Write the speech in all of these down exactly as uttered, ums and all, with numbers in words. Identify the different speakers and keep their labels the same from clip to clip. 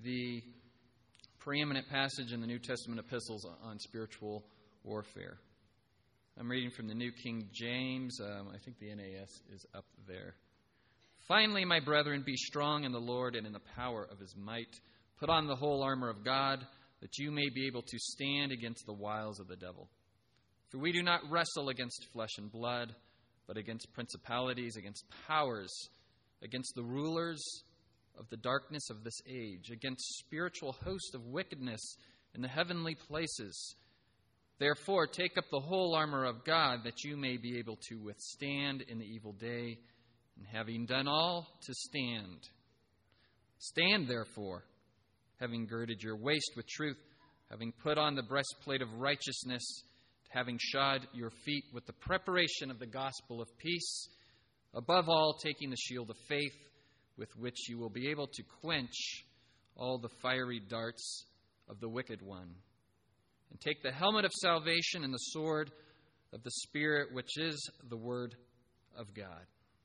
Speaker 1: the preeminent passage in the New Testament epistles on spiritual warfare. I'm reading from the New King James. Um, I think the N A S is up there. Finally, my brethren, be strong in the Lord and in the power of his might. Put on the whole armor of God, that you may be able to stand against the wiles of the devil. For we do not wrestle against flesh and blood, but against principalities, against powers, against the rulers of the darkness of this age, against spiritual hosts of wickedness in the heavenly places. Therefore, take up the whole armor of God, that you may be able to withstand in the evil day, and having done all, to stand. Stand, therefore, having girded your waist with truth, having put on the breastplate of righteousness, having shod your feet with the preparation of the gospel of peace, above all, taking the shield of faith, with which you will be able to quench all the fiery darts of the wicked one. And take the helmet of salvation and the sword of the Spirit, which is the word of God.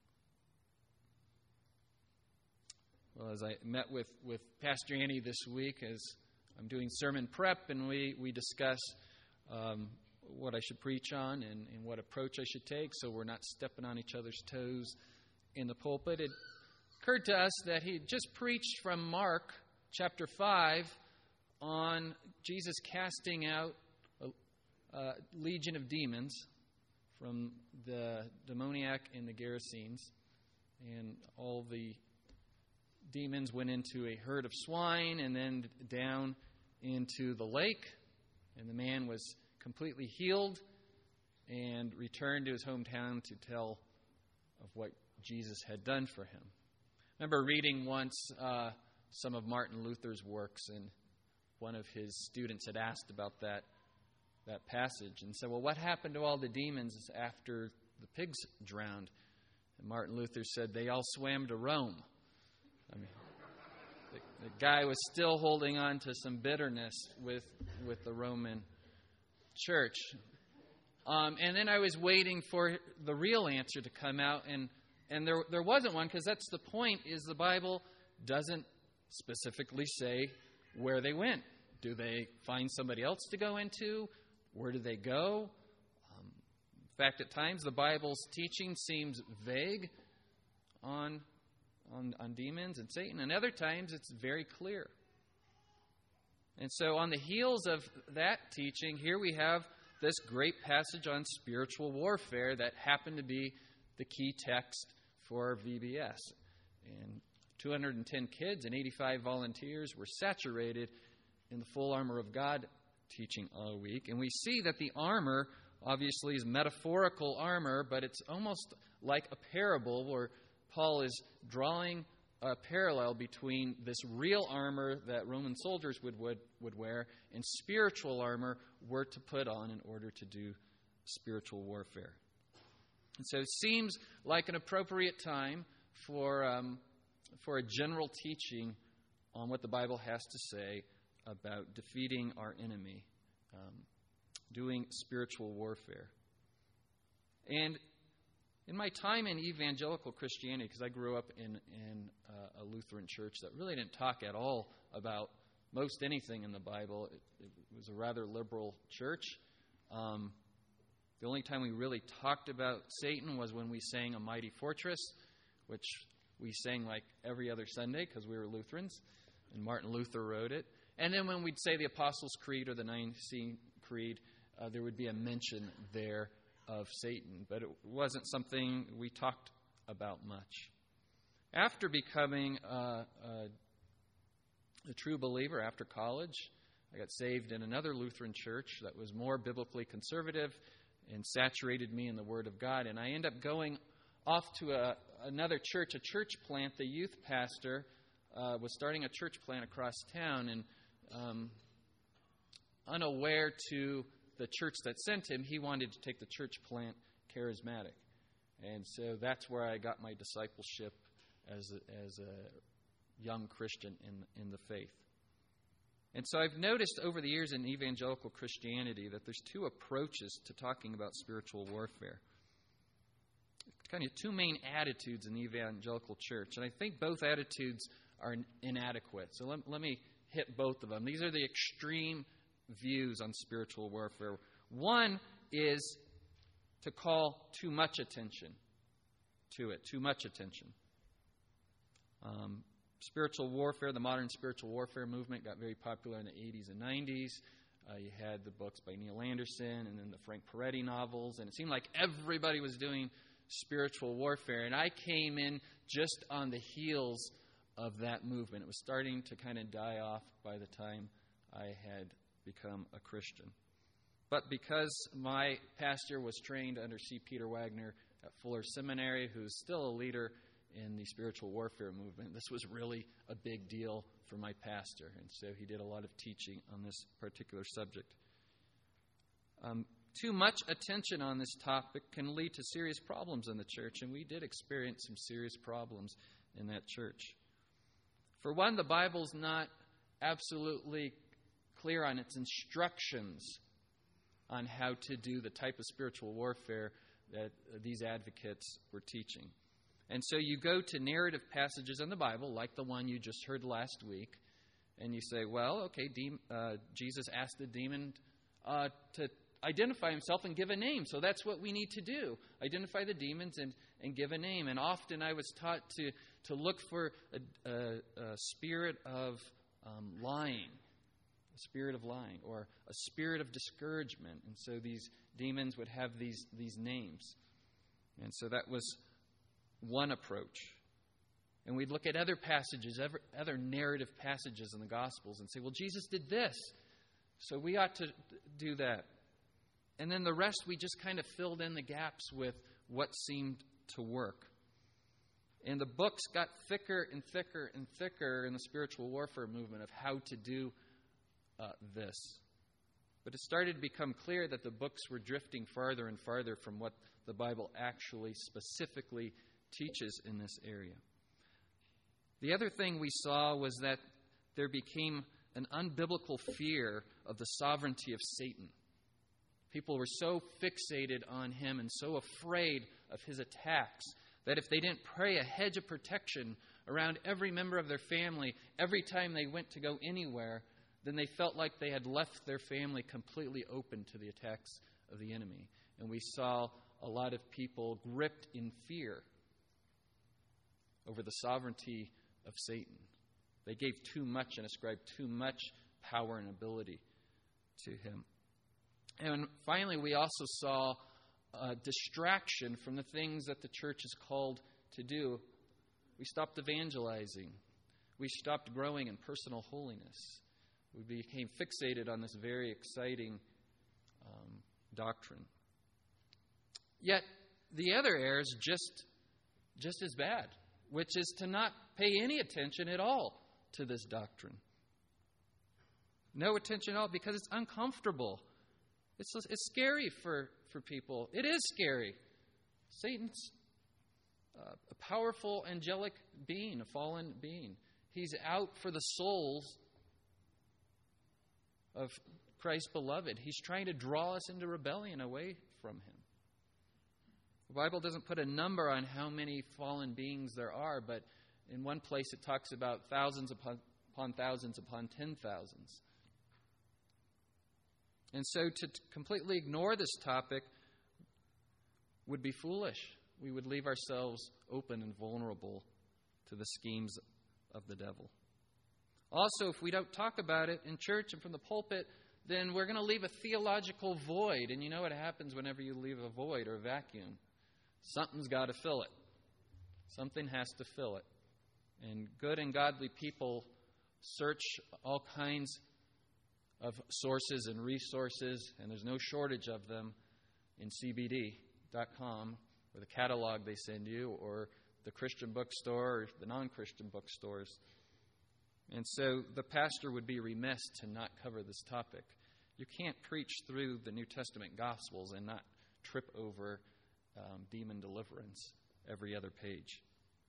Speaker 1: Well, as I met with, with Pastor Annie this week, as I'm doing sermon prep, and we, we discuss um, what I should preach on and, and what approach I should take so we're not stepping on each other's toes in the pulpit, it occurred to us that he had just preached from Mark chapter five on Jesus casting out a, a legion of demons from the demoniac and the Gerasenes, and all the demons went into a herd of swine and then down into the lake, and the man was completely healed and returned to his hometown to tell of what Jesus had done for him. I remember reading once uh, some of Martin Luther's works, and one of his students had asked about that that passage and said, well, what happened to all the demons after the pigs drowned? And Martin Luther said, they all swam to Rome. I mean, the, the guy was still holding on to some bitterness with, with the Roman church. Um, and then I was waiting for the real answer to come out, and, and there there wasn't one, because that's the point, is the Bible doesn't specifically say where they went. Do they find somebody else to go into? Where do they go? Um, in fact, at times the Bible's teaching seems vague on, on, on demons and Satan, and other times it's very clear. And so on the heels of that teaching, here we have this great passage on spiritual warfare that happened to be the key text for V B S. And two hundred ten kids and eighty-five volunteers were saturated in the full armor of God teaching all week. And we see that the armor obviously is metaphorical armor, but it's almost like a parable where Paul is drawing a parallel between this real armor that Roman soldiers would, would, would wear and spiritual armor we're to put on in order to do spiritual warfare. And so it seems like an appropriate time for um, for a general teaching on what the Bible has to say about defeating our enemy, um, doing spiritual warfare. And in my time in evangelical Christianity, because I grew up in, in uh, a Lutheran church that really didn't talk at all about most anything in the Bible, it, it was a rather liberal church. Um, the only time we really talked about Satan was when we sang A Mighty Fortress, which we sang like every other Sunday because we were Lutherans, and Martin Luther wrote it. And then when we'd say the Apostles' Creed or the Nicene Creed, uh, there would be a mention there of Satan. But it wasn't something we talked about much. After becoming uh, a, a true believer after college, I got saved in another Lutheran church that was more biblically conservative and saturated me in the Word of God. And I ended up going off to a, another church, a church plant. The youth pastor uh, was starting a church plant across town, and um, unaware to the church that sent him, he wanted to take the church plant charismatic. And so that's where I got my discipleship as a, as a young Christian in, in the faith. And so I've noticed over the years in evangelical Christianity that there's two approaches to talking about spiritual warfare. Kind of two main attitudes in the evangelical church. And I think both attitudes are inadequate. So let, let me hit both of them. These are the extreme views on spiritual warfare. One is to call too much attention to it, too much attention. Um, spiritual warfare, the modern spiritual warfare movement got very popular in the eighties and nineties. Uh, you had the books by Neil Anderson and then the Frank Peretti novels, and it seemed like everybody was doing spiritual warfare. And I came in just on the heels of that movement. It was starting to kind of die off by the time I had become a Christian. But because my pastor was trained under C. Peter Wagner at Fuller Seminary, who's still a leader in the spiritual warfare movement, this was really a big deal for my pastor. And so he did a lot of teaching on this particular subject. Um, too much attention on this topic can lead to serious problems in the church, and we did experience some serious problems in that church. For one, the Bible's not absolutely clear on its instructions on how to do the type of spiritual warfare that these advocates were teaching. And so you go to narrative passages in the Bible, like the one you just heard last week, and you say, well, okay, de- uh, Jesus asked the demon uh, to identify himself and give a name, so that's what we need to do. Identify the demons and, and give a name. And often I was taught to, to look for a, a, a spirit of um, lying, a spirit of lying, or a spirit of discouragement. And so these demons would have these, these names. And so that was one approach. And we'd look at other passages, other narrative passages in the Gospels and say, well, Jesus did this, so we ought to do that. And then the rest we just kind of filled in the gaps with what seemed to work. And the books got thicker and thicker and thicker in the spiritual warfare movement of how to do uh, this. But it started to become clear that the books were drifting farther and farther from what the Bible actually specifically teaches in this area. The other thing we saw was that there became an unbiblical fear of the sovereignty of Satan. People were so fixated on him and so afraid of his attacks that if they didn't pray a hedge of protection around every member of their family every time they went to go anywhere, then they felt like they had left their family completely open to the attacks of the enemy. And we saw a lot of people gripped in fear over the sovereignty of Satan. They gave too much and ascribed too much power and ability to him. And finally, we also saw a distraction from the things that the church is called to do. We stopped evangelizing. We stopped growing in personal holiness. We became fixated on this very exciting um, doctrine. Yet, the other error is just, just as bad, which is to not pay any attention at all to this doctrine. No attention at all, because it's uncomfortable. It's, it's scary for, for people. It is scary. Satan's uh, a powerful angelic being, a fallen being. He's out for the souls of Christ's beloved. He's trying to draw us into rebellion away from him. The Bible doesn't put a number on how many fallen beings there are, but in one place it talks about thousands upon, upon thousands upon ten thousands. And so to t- completely ignore this topic would be foolish. We would leave ourselves open and vulnerable to the schemes of the devil. Also, if we don't talk about it in church and from the pulpit, then we're going to leave a theological void. And you know what happens whenever you leave a void or a vacuum? Something's got to fill it. Something has to fill it. And good and godly people search all kinds of sources and resources, and there's no shortage of them in C B D dot com, or the catalog they send you, or the Christian bookstore, or the non-Christian bookstores. And so the pastor would be remiss to not cover this topic. You can't preach through the New Testament Gospels and not trip over um, demon deliverance every other page.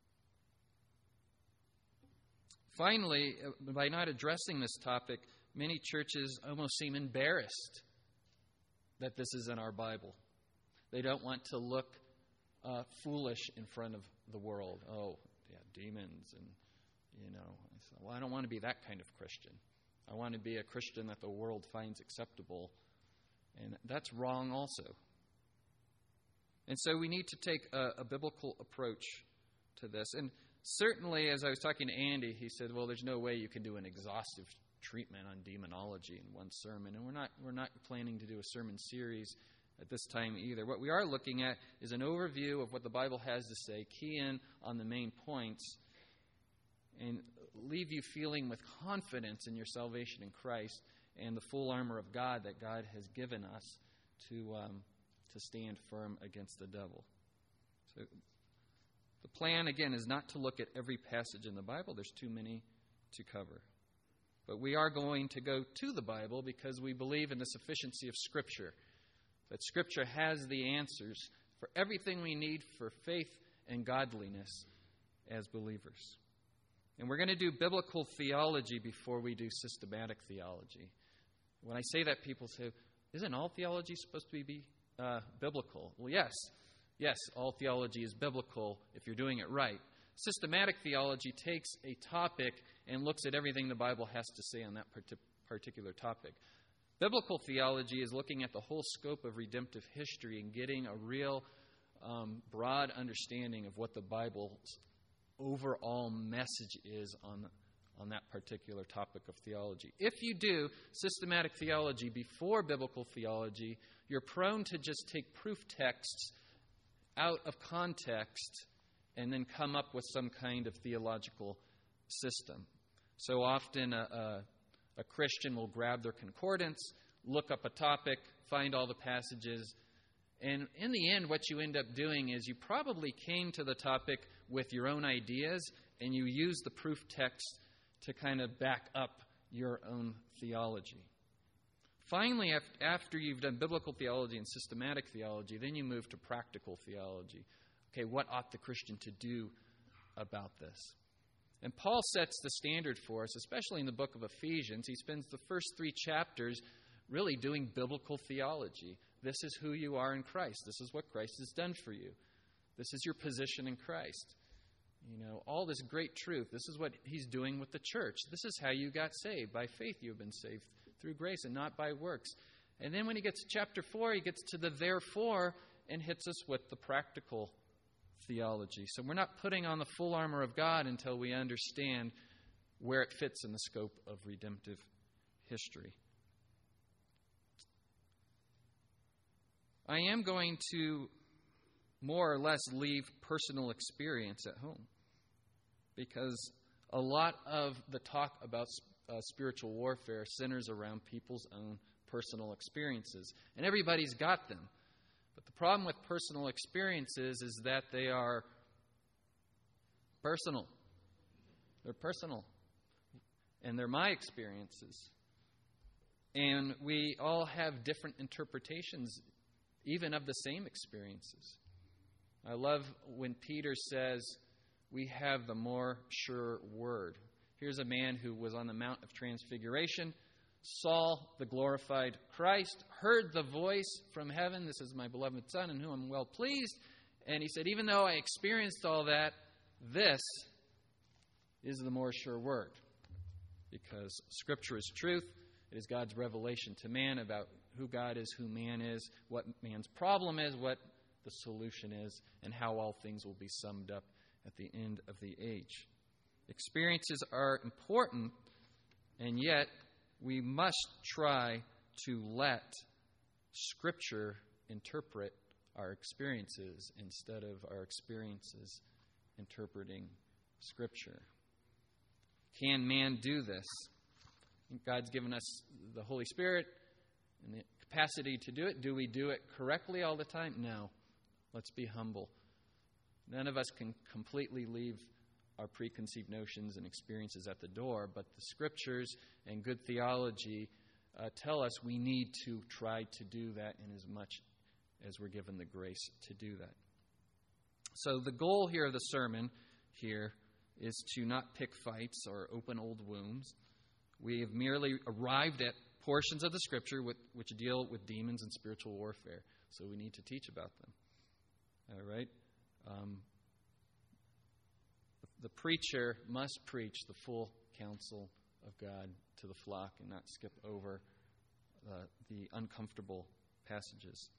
Speaker 1: Finally, by not addressing this topic, many churches almost seem embarrassed that this is in our Bible. They don't want to look uh, foolish in front of the world. Oh, yeah, demons and, You know, I said, well, I don't want to be that kind of Christian. I want to be a Christian that the world finds acceptable. And that's wrong also. And so we need to take a, a biblical approach to this. And certainly, as I was talking to Andy, he said, well, there's no way you can do an exhaustive treatment on demonology in one sermon. And we're not we're not planning to do a sermon series at this time either. What we are looking at is an overview of what the Bible has to say, key in on the main points, and leave you feeling with confidence in your salvation in Christ and the full armor of God that God has given us to um, to stand firm against the devil. So the plan, again, is not to look at every passage in the Bible. There's too many to cover. But we are going to go to the Bible because we believe in the sufficiency of Scripture, that Scripture has the answers for everything we need for faith and godliness as believers. And we're going to do biblical theology before we do systematic theology. When I say that, people say, isn't all theology supposed to be uh, biblical? Well, yes. Yes, all theology is biblical if you're doing it right. Systematic theology takes a topic and looks at everything the Bible has to say on that particular topic. Biblical theology is looking at the whole scope of redemptive history and getting a real um, broad understanding of what the Bible's overall message is on, on that particular topic of theology. If you do systematic theology before biblical theology, you're prone to just take proof texts out of context and then come up with some kind of theological system. So often a, a, a Christian will grab their concordance, look up a topic, find all the passages, and in the end what you end up doing is you probably came to the topic with your own ideas and you use the proof text to kind of back up your own theology. Finally, after you've done biblical theology and systematic theology, then you move to practical theology. Okay, what ought the Christian to do about this? And Paul sets the standard for us, especially in the book of Ephesians. He spends the first three chapters really doing biblical theology. This is who you are in Christ. This is what Christ has done for you. This is your position in Christ. You know, all this great truth. This is what he's doing with the church. This is how you got saved. By faith you have been saved through grace and not by works. And then when he gets to chapter four, he gets to the therefore and hits us with the practical theology. So we're not putting on the full armor of God until we understand where it fits in the scope of redemptive history. I am going to more or less leave personal experience at home because a lot of the talk about uh, spiritual warfare centers around people's own personal experiences. And everybody's got them. But the problem with personal experiences is that they are personal. They're personal. And they're my experiences. And we all have different interpretations, even of the same experiences. I love when Peter says, we have the more sure word. Here's a man who was on the Mount of Transfiguration, saw the glorified Christ, heard the voice from heaven, this is my beloved Son in whom I'm well pleased. And he said, even though I experienced all that, this is the more sure word. Because Scripture is truth. It is God's revelation to man about who God is, who man is, what man's problem is, what the solution is, and how all things will be summed up at the end of the age. Experiences are important, and yet we must try to let Scripture interpret our experiences instead of our experiences interpreting Scripture. Can man do this? God's given us the Holy Spirit and the capacity to do it. Do we do it correctly all the time? No. Let's be humble. None of us can completely leave our preconceived notions and experiences at the door, but the Scriptures and good theology uh, tell us we need to try to do that in as much as we're given the grace to do that. So the goal here of the sermon here is to not pick fights or open old wounds. We have merely arrived at portions of the Scripture with, which deal with demons and spiritual warfare, so we need to teach about them. All right? Um, the preacher must preach the full counsel of God to the flock and not skip over uh, the uncomfortable passages.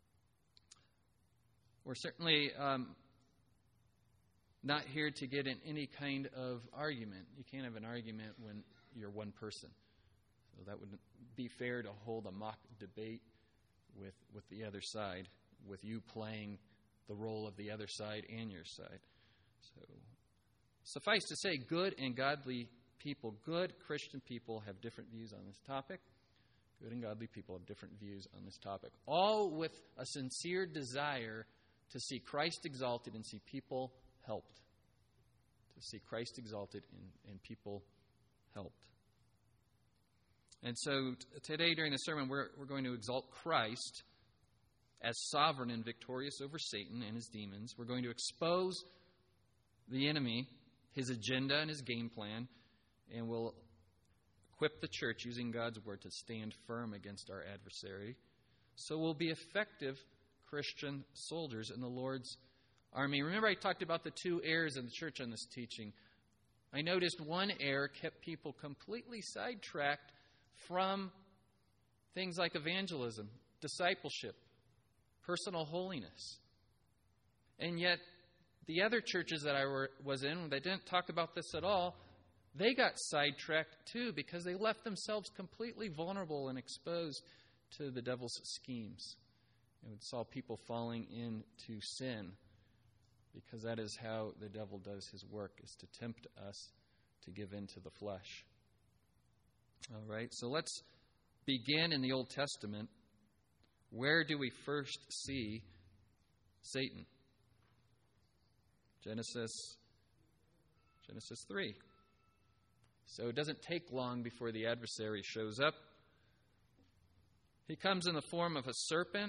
Speaker 1: We're certainly um, not here to get in any kind of argument. You can't have an argument when you're one person. So that would be fair to hold a mock debate with, with the other side, with you playing the role of the other side and your side. So, suffice to say, good and godly people, good Christian people, have different views on this topic. Good and godly people have different views on this topic, all with a sincere desire to see Christ exalted and see people helped. To see Christ exalted and, and people helped. And so t- today during the sermon, we're, we're going to exalt Christ as sovereign and victorious over Satan and his demons. We're going to expose the enemy, his agenda and his game plan, and we'll equip the church using God's word to stand firm against our adversary. So we'll be effective Christian soldiers in the Lord's army. Remember I talked about the two errors in the church on this teaching. I noticed one error kept people completely sidetracked from things like evangelism, discipleship, personal holiness. And yet, the other churches that I were, was in, they didn't talk about this at all, they got sidetracked too because they left themselves completely vulnerable and exposed to the devil's schemes. And we saw people falling into sin because that is how the devil does his work, is to tempt us to give in to the flesh. All right, so let's begin in the Old Testament. Where do we first see Satan? Genesis, Genesis three. So it doesn't take long before the adversary shows up. He comes in the form of a serpent.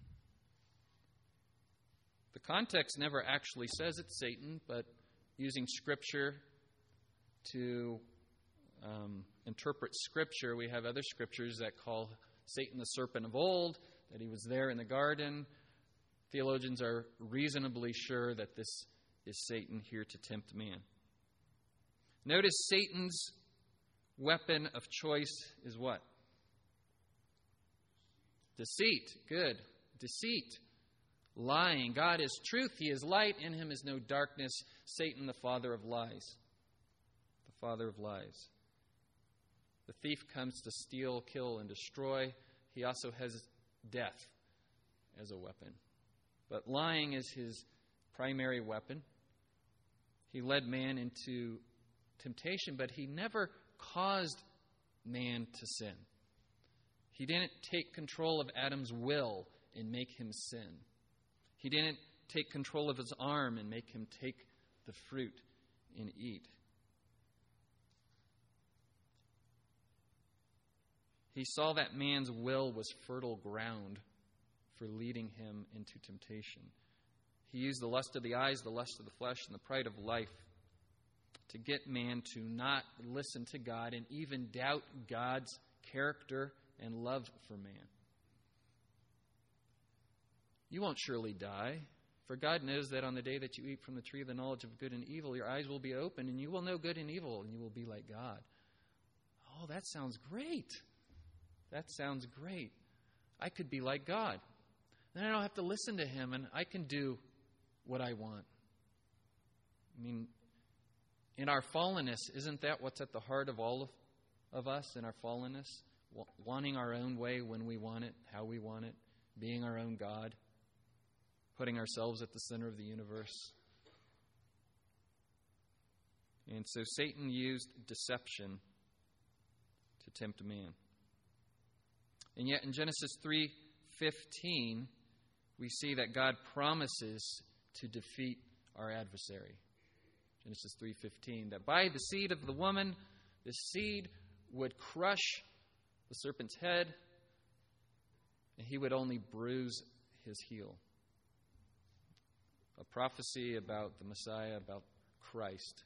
Speaker 1: The context never actually says it's Satan, but using Scripture to um, interpret Scripture, we have other Scriptures that call Satan the serpent of old, that he was there in the garden. Theologians are reasonably sure that this is Satan here to tempt man. Notice Satan's weapon of choice is what? Deceit. Good. Deceit. Lying. God is truth. He is light. In him is no darkness. Satan, the father of lies. The father of lies. The thief comes to steal, kill, and destroy. He also has death as a weapon. But lying is his primary weapon. He led man into temptation, but he never caused man to sin. He didn't take control of Adam's will and make him sin. He didn't take control of his arm and make him take the fruit and eat. He saw that man's will was fertile ground for leading him into temptation. He used the lust of the eyes, the lust of the flesh, and the pride of life to get man to not listen to God and even doubt God's character and love for man. You won't surely die, for God knows that on the day that you eat from the tree of the knowledge of good and evil, your eyes will be opened and you will know good and evil and you will be like God. Oh, that sounds great. That sounds great. I could be like God. Then I don't have to listen to him and I can do what I want. I mean, in our fallenness, isn't that what's at the heart of all of, of us in our fallenness? W- wanting our own way when we want it, how we want it, being our own God, putting ourselves at the center of the universe. And so Satan used deception to tempt man. And yet in Genesis three fifteen, we see that God promises to defeat our adversary. Genesis three fifteen, that by the seed of the woman, the seed would crush the serpent's head, and he would only bruise his heel. A prophecy about the Messiah, about Christ.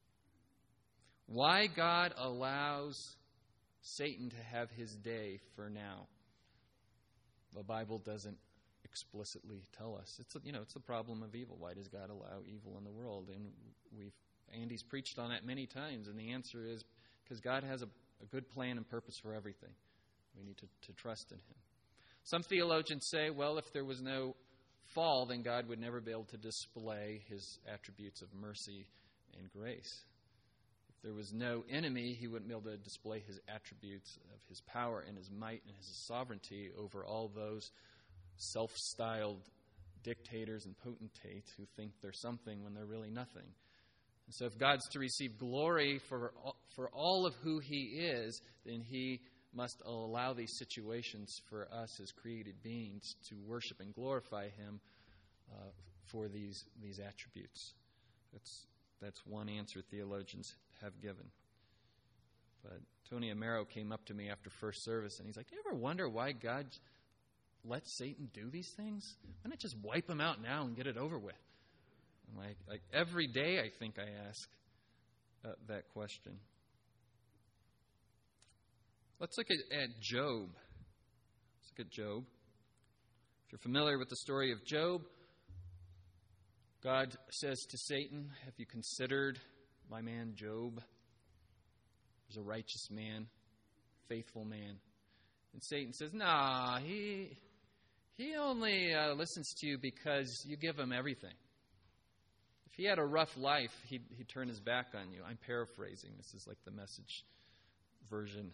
Speaker 1: Why God allows Satan to have his day for now, the Bible doesn't explicitly tell us. It's, you know, it's the problem of evil. Why does God allow evil in the world? And we've Andy's preached on that many times, and the answer is because God has a, a good plan and purpose for everything. We need to, to trust in Him. Some theologians say, well, if there was no fall, then God would never be able to display His attributes of mercy and grace. If there was no enemy, He wouldn't be able to display His attributes of His power and His might and His sovereignty over all those self-styled dictators and potentates who think they're something when they're really nothing. And so if God's to receive glory for for all of who He is, then He must allow these situations for us as created beings to worship and glorify Him uh, for these these attributes. That's that's one answer theologians have given. But Tony Amaro came up to me after first service, and he's like, "Do you ever wonder why God lets Satan do these things? Why not just wipe him out now and get it over with?" I'm like, like every day I think I ask uh, that question. Let's look at, at Job. Let's look at Job. If you're familiar with the story of Job, God says to Satan, "Have you considered my man Job? He's a righteous man, faithful man." And Satan says, "Nah, he he only uh, listens to you because you give him everything. If he had a rough life, he'd, he'd turn his back on you." I'm paraphrasing. This is like the Message version.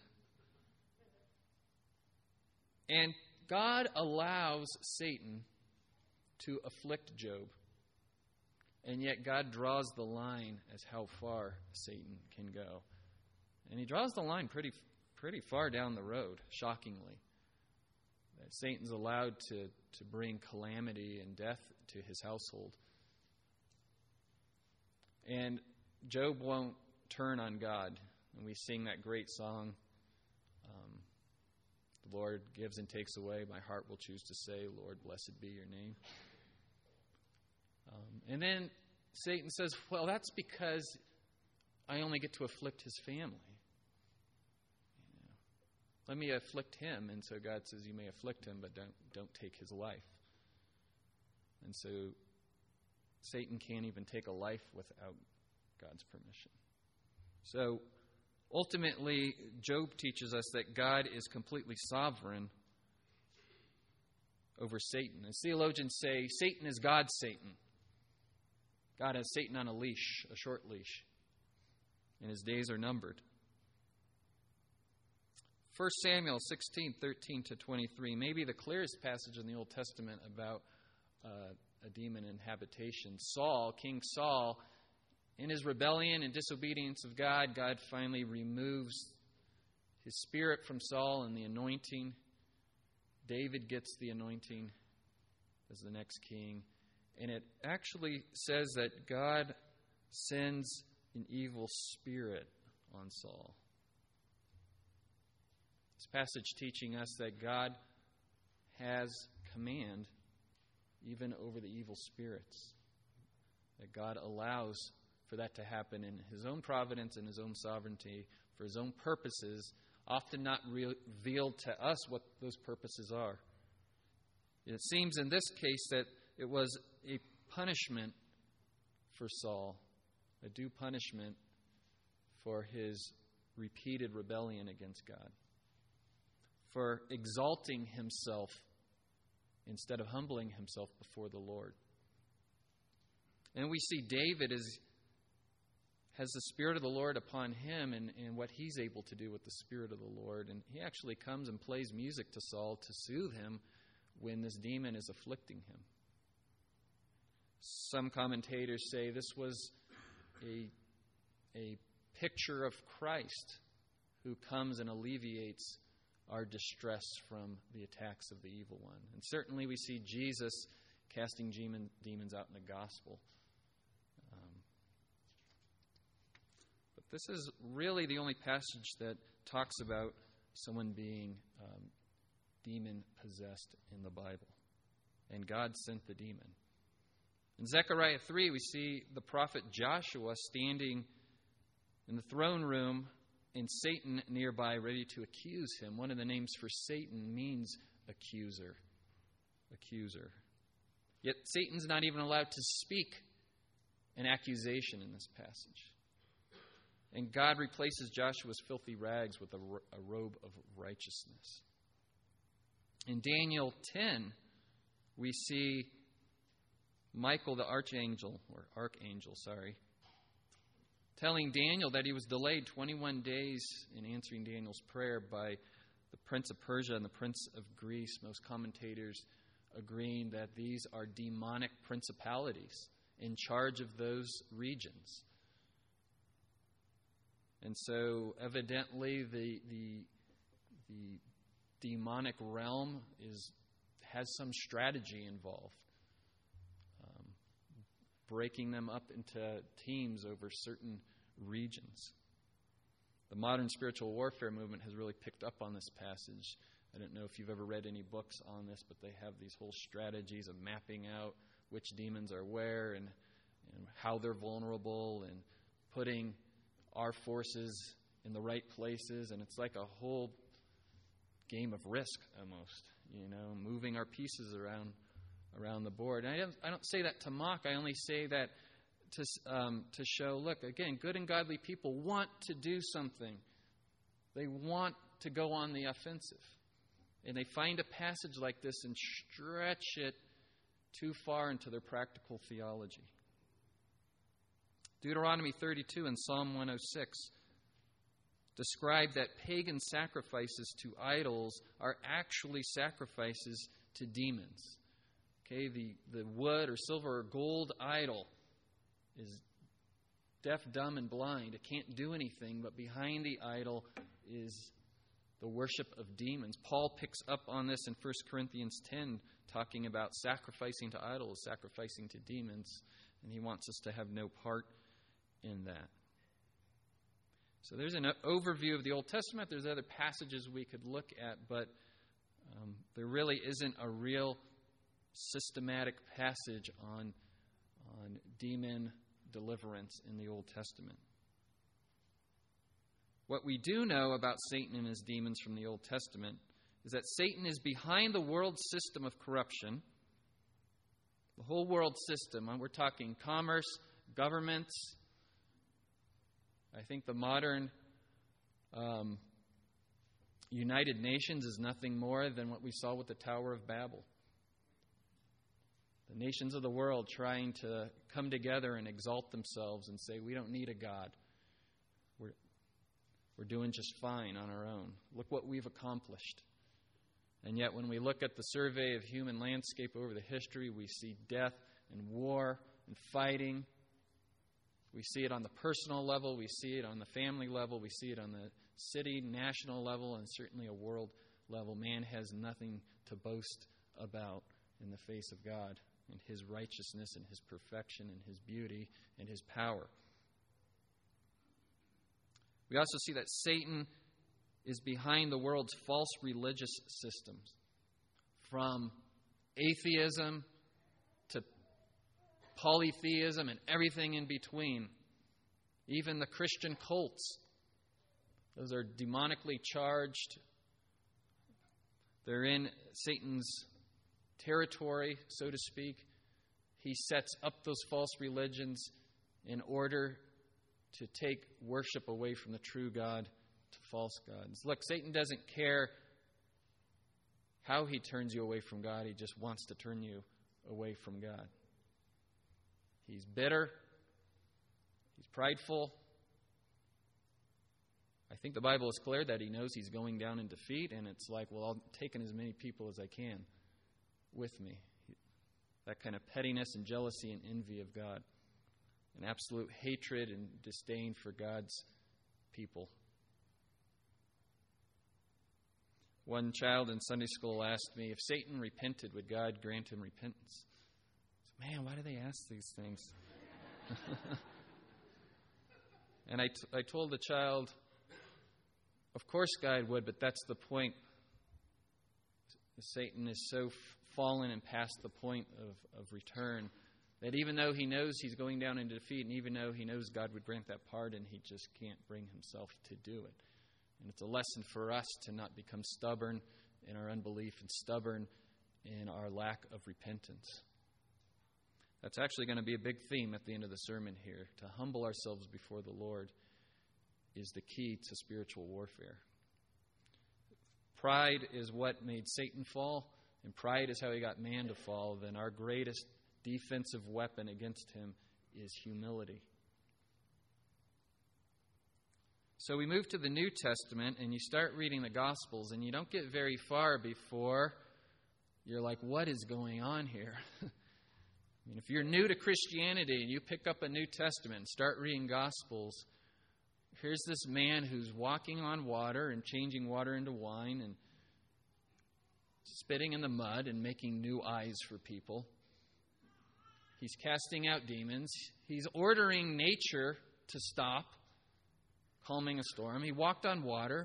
Speaker 1: And God allows Satan to afflict Job. And yet God draws the line as how far Satan can go. And He draws the line pretty pretty far down the road, shockingly. That Satan's allowed to, to bring calamity and death to his household. And Job won't turn on God. And we sing that great song, um, "The Lord gives and takes away. My heart will choose to say, Lord, blessed be your name." Um, and then Satan says, "Well, that's because I only get to afflict his family. You know, let me afflict him." And so God says, "You may afflict him, but don't don't take his life." And so Satan can't even take a life without God's permission. So ultimately, Job teaches us that God is completely sovereign over Satan. As theologians say, Satan is God's Satan. God has Satan on a leash, a short leash, and his days are numbered. First Samuel sixteen, thirteen to twenty-three, maybe the clearest passage in the Old Testament about uh, a demon in habitation. Saul, King Saul, in his rebellion and disobedience of God, God finally removes His spirit from Saul and the anointing. David gets the anointing as the next king. And it actually says that God sends an evil spirit on Saul. This passage teaching us that God has command even over the evil spirits. That God allows for that to happen in His own providence and His own sovereignty for His own purposes, often not revealed to us what those purposes are. It seems in this case that it was a punishment for Saul, a due punishment for his repeated rebellion against God, for exalting himself instead of humbling himself before the Lord. And we see David is, has the Spirit of the Lord upon him and, and what he's able to do with the Spirit of the Lord. And he actually comes and plays music to Saul to soothe him when this demon is afflicting him. Some commentators say this was a, a picture of Christ who comes and alleviates our distress from the attacks of the evil one. And certainly we see Jesus casting demon, demons out in the gospel. Um, but this is really the only passage that talks about someone being um, demon-possessed in the Bible. And God sent the demon. In Zechariah three, we see the prophet Joshua standing in the throne room and Satan nearby ready to accuse him. One of the names for Satan means accuser. Accuser. Yet Satan's not even allowed to speak an accusation in this passage. And God replaces Joshua's filthy rags with a, a robe of righteousness. In Daniel ten, we see Michael the archangel, or archangel, sorry, telling Daniel that he was delayed twenty-one days in answering Daniel's prayer by the prince of Persia and the prince of Greece. Most commentators agreeing that these are demonic principalities in charge of those regions. And so evidently the the the demonic realm is has some strategy involved, um, breaking them up into teams over certain regions. The modern spiritual warfare movement has really picked up on this passage. I don't know if you've ever read any books on this, but they have these whole strategies of mapping out which demons are where and, and how they're vulnerable and putting our forces in the right places. And it's like a whole game of risk almost, you know, moving our pieces around around the board. And I don't, I don't say that to mock. I only say that to um, to show, look, again, good and godly people want to do something. They want to go on the offensive. And they find a passage like this and stretch it too far into their practical theology. Deuteronomy thirty-two and Psalm one oh six describe that pagan sacrifices to idols are actually sacrifices to demons. Okay, the, the wood or silver or gold idol is deaf, dumb, and blind. It can't do anything, but behind the idol is the worship of demons. Paul picks up on this in First Corinthians ten, talking about sacrificing to idols, sacrificing to demons, and he wants us to have no part in that. So there's an overview of the Old Testament. There's other passages we could look at, but um, there really isn't a real systematic passage on, on demon deliverance in the Old Testament. What we do know about Satan and his demons from the Old Testament is that Satan is behind the world system of corruption, the whole world system. We're talking commerce, governments. I think the modern um, United Nations is nothing more than what we saw with the Tower of Babel. The nations of the world trying to come together and exalt themselves and say, we don't need a God. We're, we're doing just fine on our own. Look what we've accomplished. And yet when we look at the survey of human landscape over the history, we see death and war and fighting. We see it on the personal level. We see it on the family level. We see it on the city, national level, and certainly a world level. Man has nothing to boast about in the face of God and His righteousness and His perfection and His beauty and His power. We also see that Satan is behind the world's false religious systems, from atheism to polytheism and everything in between. Even the Christian cults, those are demonically charged. They're in Satan's territory, so to speak. He sets up those false religions in order to take worship away from the true God to false gods. Look, Satan doesn't care how he turns you away from God. He just wants to turn you away from God. He's bitter. He's prideful. I think the Bible is clear that he knows he's going down in defeat, and it's like, well, I'll take in as many people as I can with me. That kind of pettiness and jealousy and envy of God. An absolute hatred and disdain for God's people. One child in Sunday school asked me, if Satan repented, would God grant him repentance? I said, man, why do they ask these things? And I, t- I told the child, of course God would, but that's the point. Satan is so f- fallen and past the point of, of return that even though he knows he's going down into defeat, and even though he knows God would grant that pardon, he just can't bring himself to do it. And it's a lesson for us to not become stubborn in our unbelief and stubborn in our lack of repentance. That's actually going to be a big theme at the end of the sermon here, to humble ourselves before the Lord is the key to spiritual warfare. Pride is what made Satan fall, and pride is how he got man to fall. Then our greatest defensive weapon against him is humility. So we move to the New Testament, and you start reading the Gospels, and you don't get very far before you're like, what is going on here? I mean, if you're new to Christianity and you pick up a New Testament and start reading Gospels, here's this man who's walking on water and changing water into wine and spitting in the mud and making new eyes for people. He's casting out demons. He's ordering nature to stop, calming a storm. He walked on water.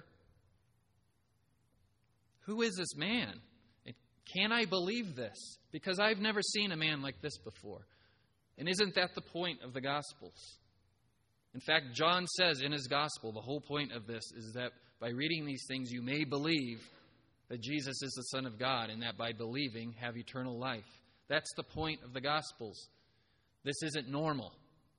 Speaker 1: Who is this man? And can I believe this? Because I've never seen a man like this before. And isn't that the point of the Gospels? In fact, John says in his Gospel, the whole point of this is that by reading these things, you may believe that Jesus is the Son of God, and that by believing, have eternal life. That's the point of the Gospels. This isn't normal.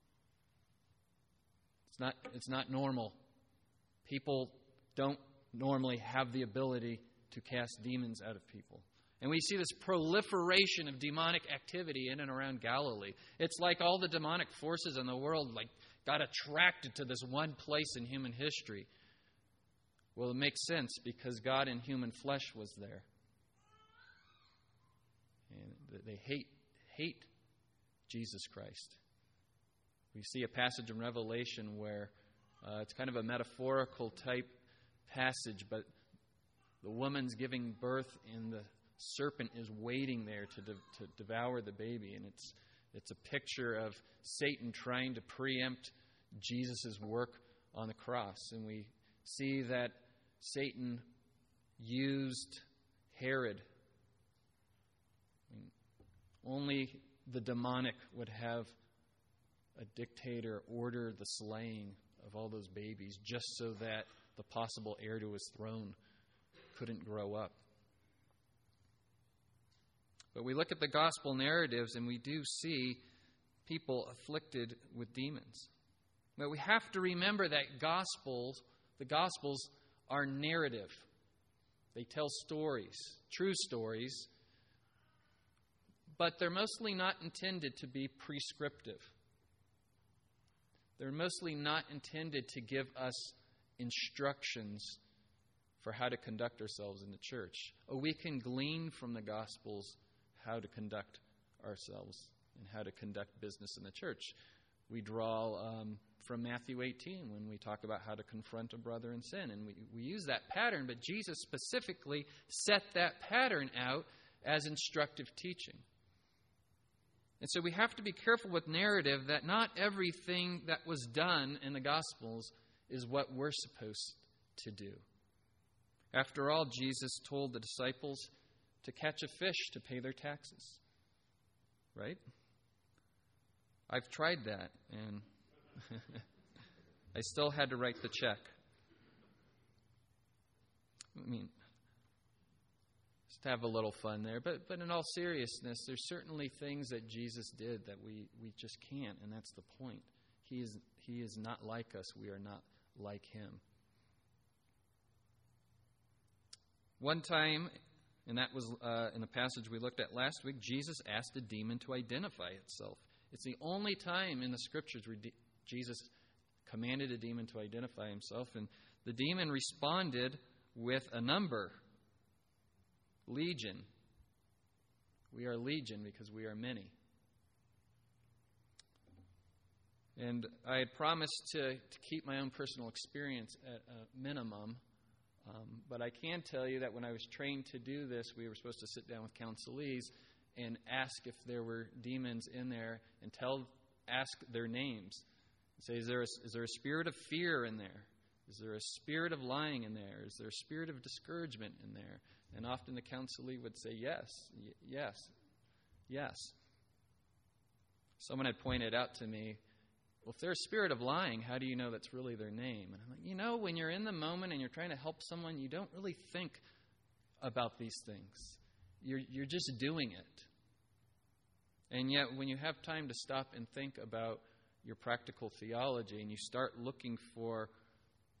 Speaker 1: It's not, it's not normal. People don't normally have the ability to cast demons out of people. And we see this proliferation of demonic activity in and around Galilee. It's like all the demonic forces in the world like got attracted to this one place in human history. Well, it makes sense because God in human flesh was there. And they hate hate Jesus Christ. We see a passage in Revelation where uh, it's kind of a metaphorical type passage, but the woman's giving birth and the serpent is waiting there to, de- to devour the baby. And it's it's a picture of Satan trying to preempt Jesus' work on the cross. And we see that Satan used Herod. I mean, only the demonic would have a dictator order the slaying of all those babies just so that the possible heir to his throne couldn't grow up. But we look at the gospel narratives and we do see people afflicted with demons. But we have to remember that gospels, the gospels are narrative. They tell stories, true stories, but they're mostly not intended to be prescriptive. They're mostly not intended to give us instructions for how to conduct ourselves in the church. Oh, we can glean from the Gospels how to conduct ourselves and how to conduct business in the church. We draw um, from Matthew eighteen when we talk about how to confront a brother in sin. And we, we use that pattern, but Jesus specifically set that pattern out as instructive teaching. And so we have to be careful with narrative that not everything that was done in the Gospels is what we're supposed to do. After all, Jesus told the disciples to catch a fish to pay their taxes. Right? I've tried that, and I still had to write the check. I mean, just have a little fun there. But but in all seriousness, there's certainly things that Jesus did that we, we just can't, and that's the point. He is he is not like us. We are not like him. One time, and that was uh, in the passage we looked at last week, Jesus asked a demon to identify itself. It's the only time in the Scriptures where de- Jesus commanded a demon to identify himself, and the demon responded with a number. Legion. We are legion because we are many. And I had promised to, to keep my own personal experience at a minimum. Um, but I can tell you that when I was trained to do this, we were supposed to sit down with counselees and ask if there were demons in there and tell, ask their names. Say, is there a, is there a spirit of fear in there? Is there a spirit of lying in there? Is there a spirit of discouragement in there? And often the counselee would say, yes, y- yes, yes. Someone had pointed out to me, well, if they're a spirit of lying, how do you know that's really their name? And I'm like, you know, when you're in the moment and you're trying to help someone, you don't really think about these things. You're, you're just doing it. And yet, when you have time to stop and think about your practical theology and you start looking for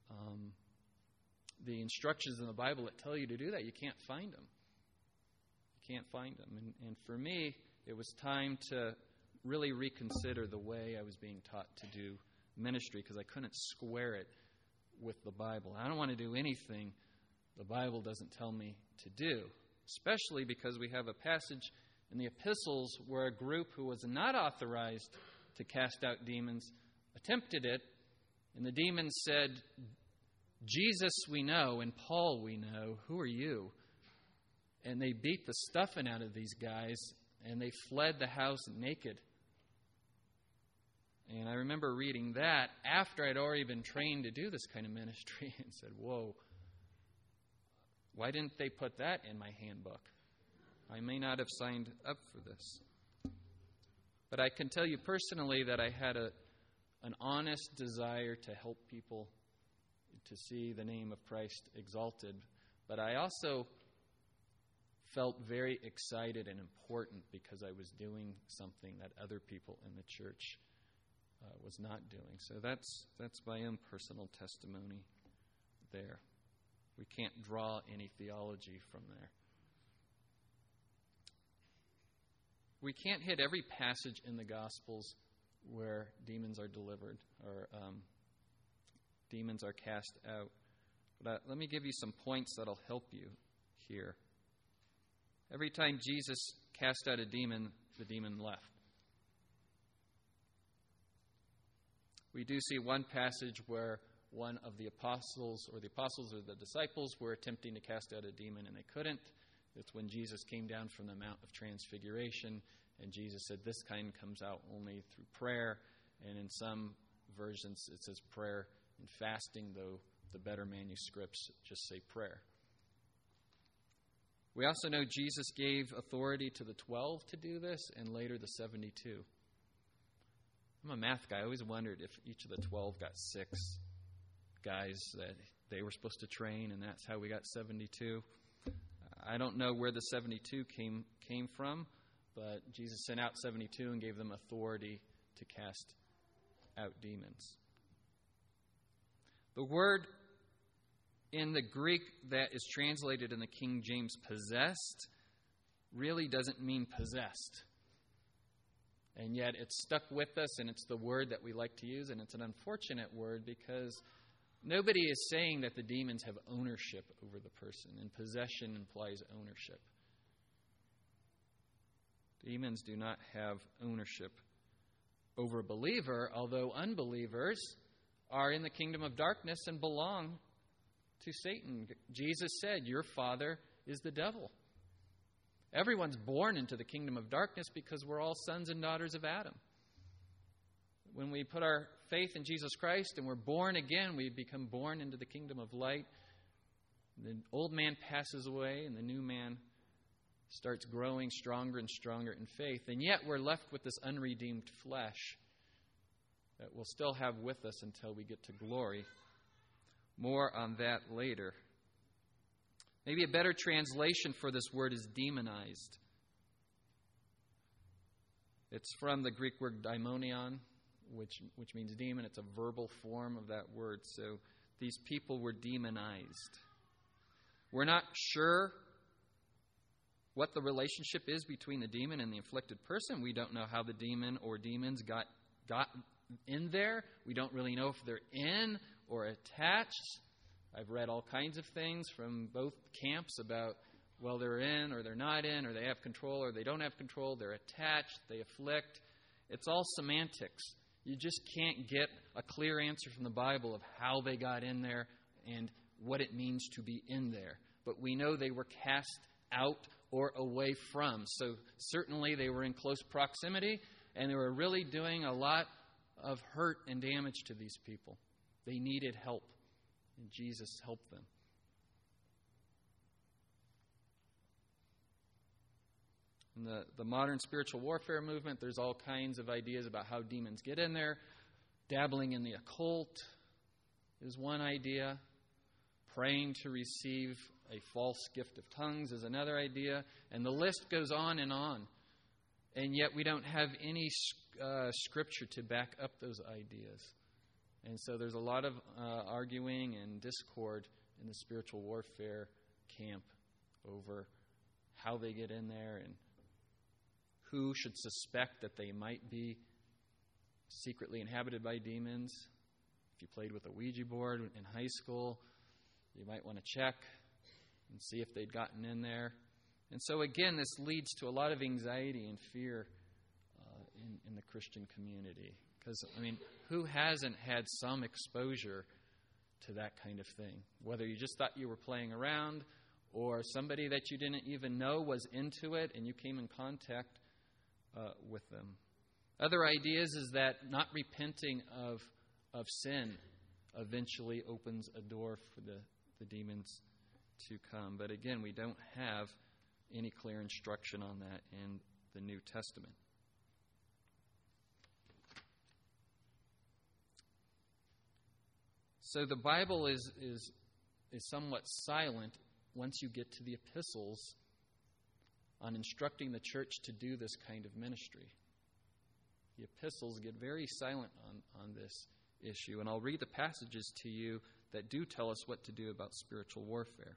Speaker 1: um, the instructions in the Bible that tell you to do that, you can't find them. You can't find them. And, and for me, it was time to really reconsider the way I was being taught to do ministry, because I couldn't square it with the Bible. I don't want to do anything the Bible doesn't tell me to do, especially because we have a passage in the epistles where a group who was not authorized to cast out demons attempted it, and the demons said, "Jesus we know, and Paul we know. Who are you?" And they beat the stuffing out of these guys, and they fled the house naked. And I remember reading that after I'd already been trained to do this kind of ministry and said, whoa, why didn't they put that in my handbook? I may not have signed up for this. But I can tell you personally that I had a an honest desire to help people to see the name of Christ exalted. But I also felt very excited and important because I was doing something that other people in the church uh, was not doing. So that's that's my own personal testimony there. We can't draw any theology from there. We can't hit every passage in the Gospels where demons are delivered or um, demons are cast out. But uh, let me give you some points that'll help you here. Every time Jesus cast out a demon, the demon left. We do see one passage where one of the apostles, or the apostles or the disciples, were attempting to cast out a demon and they couldn't. It's when Jesus came down from the Mount of Transfiguration, and Jesus said this kind comes out only through prayer. And in some versions it says prayer and fasting, though the better manuscripts just say prayer. We also know Jesus gave authority to the twelve to do this, and later the seventy-two. I'm a math guy. I always wondered if each of the twelve got six guys that they were supposed to train, and that's how we got seventy-two. I don't know where the seventy-two came came from, but Jesus sent out seventy-two and gave them authority to cast out demons. The word in the Greek that is translated in the King James possessed really doesn't mean possessed. And yet it's stuck with us, and it's the word that we like to use, and it's an unfortunate word because nobody is saying that the demons have ownership over the person, and possession implies ownership. Demons do not have ownership over a believer, although unbelievers are in the kingdom of darkness and belong to Satan. Jesus said, "Your father is the devil." Everyone's born into the kingdom of darkness because we're all sons and daughters of Adam. When we put our faith in Jesus Christ and we're born again, we become born into the kingdom of light. The old man passes away and the new man starts growing stronger and stronger in faith. And yet we're left with this unredeemed flesh that we'll still have with us until we get to glory. More on that later. Maybe a better translation for this word is demonized. It's from the Greek word daimonion, which which means demon. It's a verbal form of that word. So these people were demonized. We're not sure what the relationship is between the demon and the afflicted person. We don't know how the demon or demons got got in there. We don't really know if they're in or attached. I've read all kinds of things from both camps about, well, they're in or they're not in, or they have control or they don't have control, they're attached, they afflict. It's all semantics. You just can't get a clear answer from the Bible of how they got in there and what it means to be in there. But we know they were cast out or away from. So certainly they were in close proximity, and they were really doing a lot of hurt and damage to these people. They needed help, and Jesus helped them. In the, the modern spiritual warfare movement, there's all kinds of ideas about how demons get in there. Dabbling in the occult is one idea. Praying to receive a false gift of tongues is another idea. And the list goes on and on. And yet we don't have any uh, scripture to back up those ideas. And so there's a lot of uh, arguing and discord in the spiritual warfare camp over how they get in there and who should suspect that they might be secretly inhabited by demons. If you played with a Ouija board in high school, you might want to check and see if they'd gotten in there. And so again, this leads to a lot of anxiety and fear uh, in, in the Christian community. Because, I mean, who hasn't had some exposure to that kind of thing? Whether you just thought you were playing around or somebody that you didn't even know was into it and you came in contact uh, with them. Other ideas is that not repenting of of sin eventually opens a door for the, the demons to come. But again, we don't have any clear instruction on that in the New Testament. So the Bible is, is, is somewhat silent once you get to the epistles on instructing the church to do this kind of ministry. The epistles get very silent on, on this issue, and I'll read the passages to you that do tell us what to do about spiritual warfare.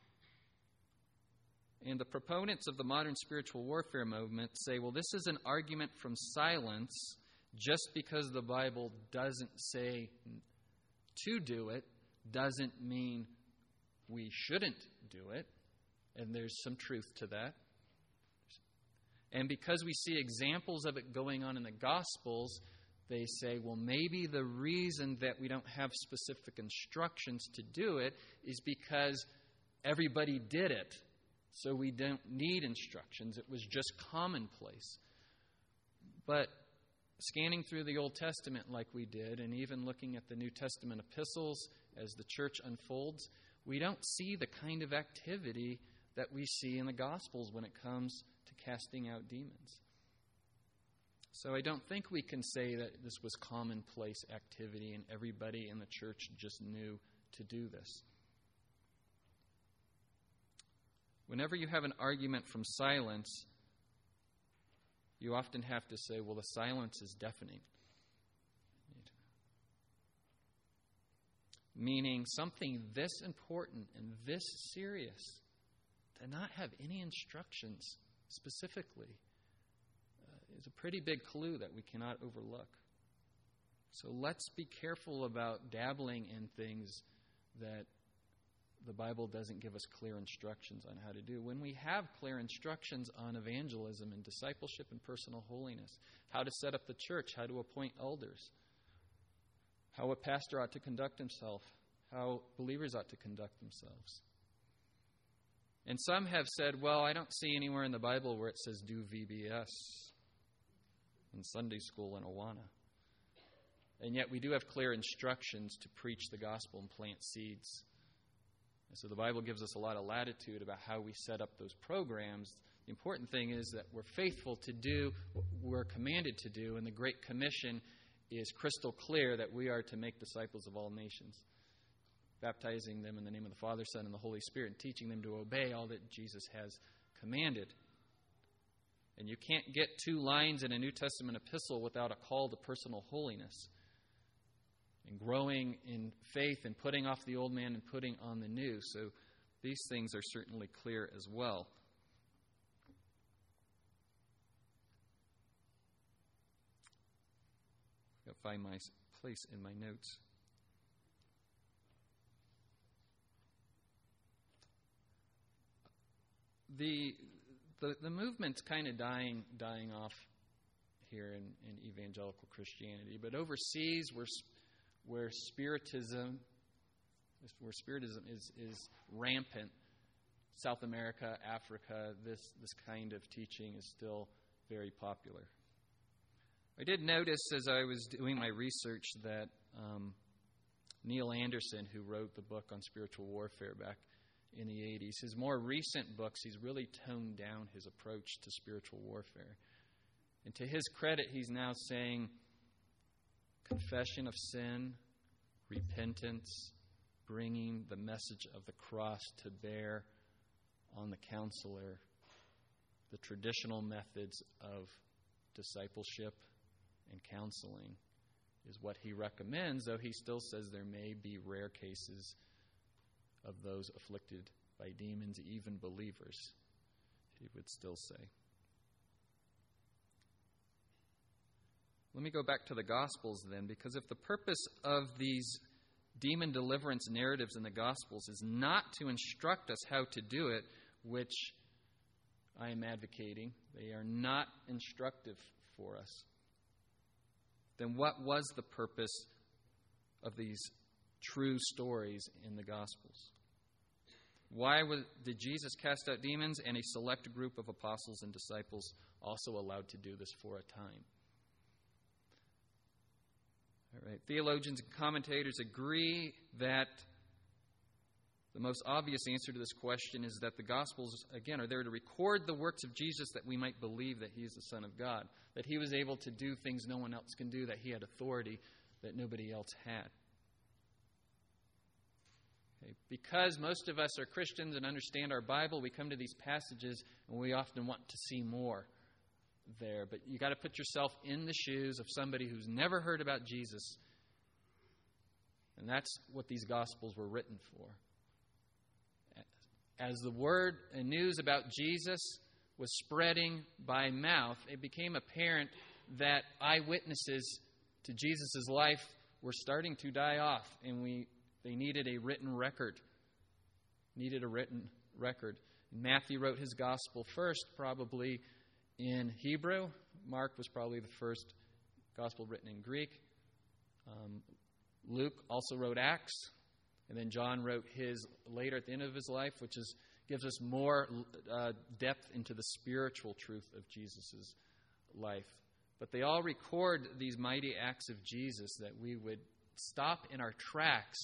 Speaker 1: And the proponents of the modern spiritual warfare movement say, well, this is an argument from silence just because the Bible doesn't say to do it doesn't mean we shouldn't do it. And there's some truth to that. And because we see examples of it going on in the Gospels, they say, well, maybe the reason that we don't have specific instructions to do it is because everybody did it. So we don't need instructions. It was just commonplace. But scanning through the Old Testament like we did, and even looking at the New Testament epistles as the church unfolds, we don't see the kind of activity that we see in the Gospels when it comes to casting out demons. So I don't think we can say that this was commonplace activity and everybody in the church just knew to do this. Whenever you have an argument from silence, you often have to say, well, the silence is deafening. Meaning something this important and this serious to not have any instructions specifically uh, is a pretty big clue that we cannot overlook. So let's be careful about dabbling in things that the Bible doesn't give us clear instructions on how to do. When we have clear instructions on evangelism and discipleship and personal holiness, how to set up the church, how to appoint elders, how a pastor ought to conduct himself, how believers ought to conduct themselves. And some have said, well, I don't see anywhere in the Bible where it says do V B S in Sunday school in Awana. And yet we do have clear instructions to preach the gospel and plant seeds. And so the Bible gives us a lot of latitude about how we set up those programs. The important thing is that we're faithful to do what we're commanded to do, and the Great Commission is crystal clear that we are to make disciples of all nations, baptizing them in the name of the Father, Son, and the Holy Spirit, and teaching them to obey all that Jesus has commanded. And you can't get two lines in a New Testament epistle without a call to personal holiness and growing in faith and putting off the old man and putting on the new. So these things are certainly clear as well. I've got to find my place in my notes. The the, the movement's kind of dying dying off here in, in evangelical Christianity, but overseas, where where spiritism where spiritism is is rampant, South America, Africa, this this kind of teaching is still very popular. I did notice as I was doing my research that um, Neil Anderson, who wrote the book on spiritual warfare back in the eighties, his more recent books, he's really toned down his approach to spiritual warfare. And to his credit, he's now saying confession of sin, repentance, bringing the message of the cross to bear on the counselor, the traditional methods of discipleship and counseling, is what he recommends, though he still says there may be rare cases of those afflicted by demons, even believers, he would still say. Let me go back to the Gospels then, because if the purpose of these demon deliverance narratives in the Gospels is not to instruct us how to do it, which I am advocating, they are not instructive for us, then what was the purpose of these true stories in the Gospels? Why was, did Jesus cast out demons and a select group of apostles and disciples also allowed to do this for a time? All right. Theologians and commentators agree that the most obvious answer to this question is that the Gospels, again, are there to record the works of Jesus that we might believe that he is the Son of God, that he was able to do things no one else can do, that he had authority that nobody else had. Okay. Because most of us are Christians and understand our Bible, we come to these passages and we often want to see more there. But you got to put yourself in the shoes of somebody who's never heard about Jesus. And that's what these Gospels were written for. As the word and news about Jesus was spreading by mouth, it became apparent that eyewitnesses to Jesus' life were starting to die off, and we they needed a written record. Needed a written record. Matthew wrote his gospel first, probably in Hebrew. Mark was probably the first gospel written in Greek. Um, Luke also wrote Acts. And then John wrote his later at the end of his life, which is gives us more uh, depth into the spiritual truth of Jesus' life. But they all record these mighty acts of Jesus that we would stop in our tracks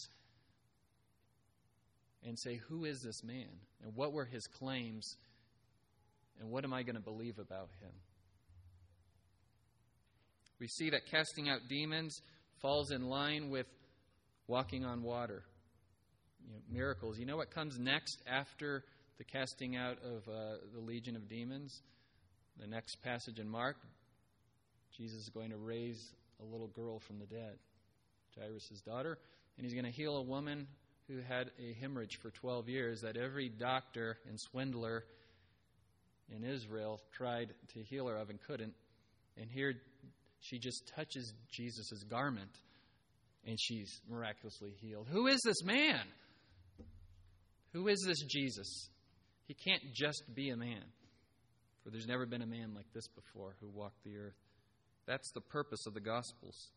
Speaker 1: and say, who is this man? And what were his claims? And what am I going to believe about him? We see that casting out demons falls in line with walking on water. You know, miracles. You know what comes next after the casting out of uh, the legion of demons? The next passage in Mark, Jesus is going to raise a little girl from the dead, Jairus' daughter, and he's going to heal a woman who had a hemorrhage for twelve years that every doctor and swindler in Israel tried to heal her of and couldn't. And here she just touches Jesus' garment and she's miraculously healed. Who is this man? Who is this Jesus? He can't just be a man, for there's never been a man like this before who walked the earth. That's the purpose of the Gospels.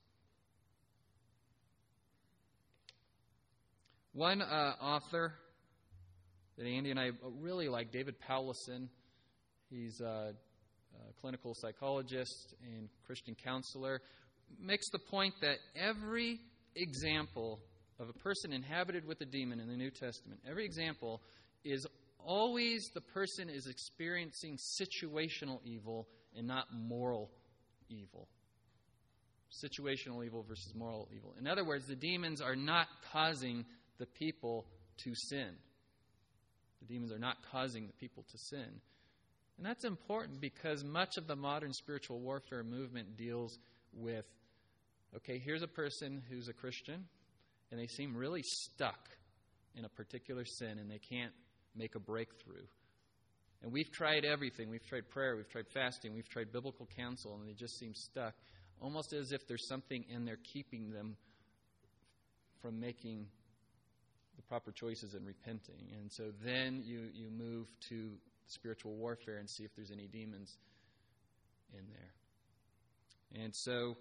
Speaker 1: One uh, author that Andy and I really like, David Powlison, he's a, a clinical psychologist and Christian counselor, makes the point that every example of a person inhabited with a demon in the New Testament, every example is always the person is experiencing situational evil and not moral evil. Situational evil versus moral evil. In other words, the demons are not causing the people to sin. The demons are not causing the people to sin. And that's important because much of the modern spiritual warfare movement deals with, okay, here's a person who's a Christian, and they seem really stuck in a particular sin, and they can't make a breakthrough. And we've tried everything. We've tried prayer, we've tried fasting, we've tried biblical counsel, and they just seem stuck, almost as if there's something in there keeping them from making the proper choices and repenting. And so then you, you move to spiritual warfare and see if there's any demons in there. And so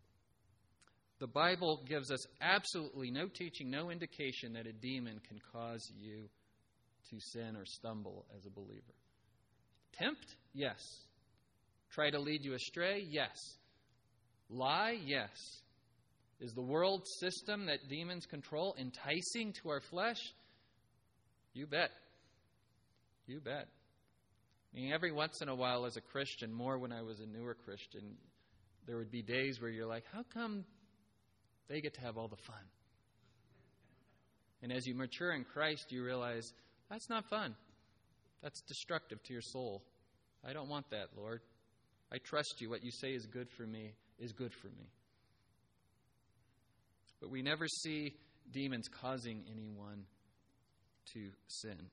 Speaker 1: the Bible gives us absolutely no teaching, no indication that a demon can cause you to sin or stumble as a believer. Tempt? Yes. Try to lead you astray? Yes. Lie? Yes. Is the world system that demons control enticing to our flesh? You bet. You bet. I mean, every once in a while as a Christian, more when I was a newer Christian, there would be days where you're like, how come they get to have all the fun? And as you mature in Christ, you realize, that's not fun. That's destructive to your soul. I don't want that, Lord. I trust you. What you say is good for me is good for me. but we never see demons causing anyone to sin.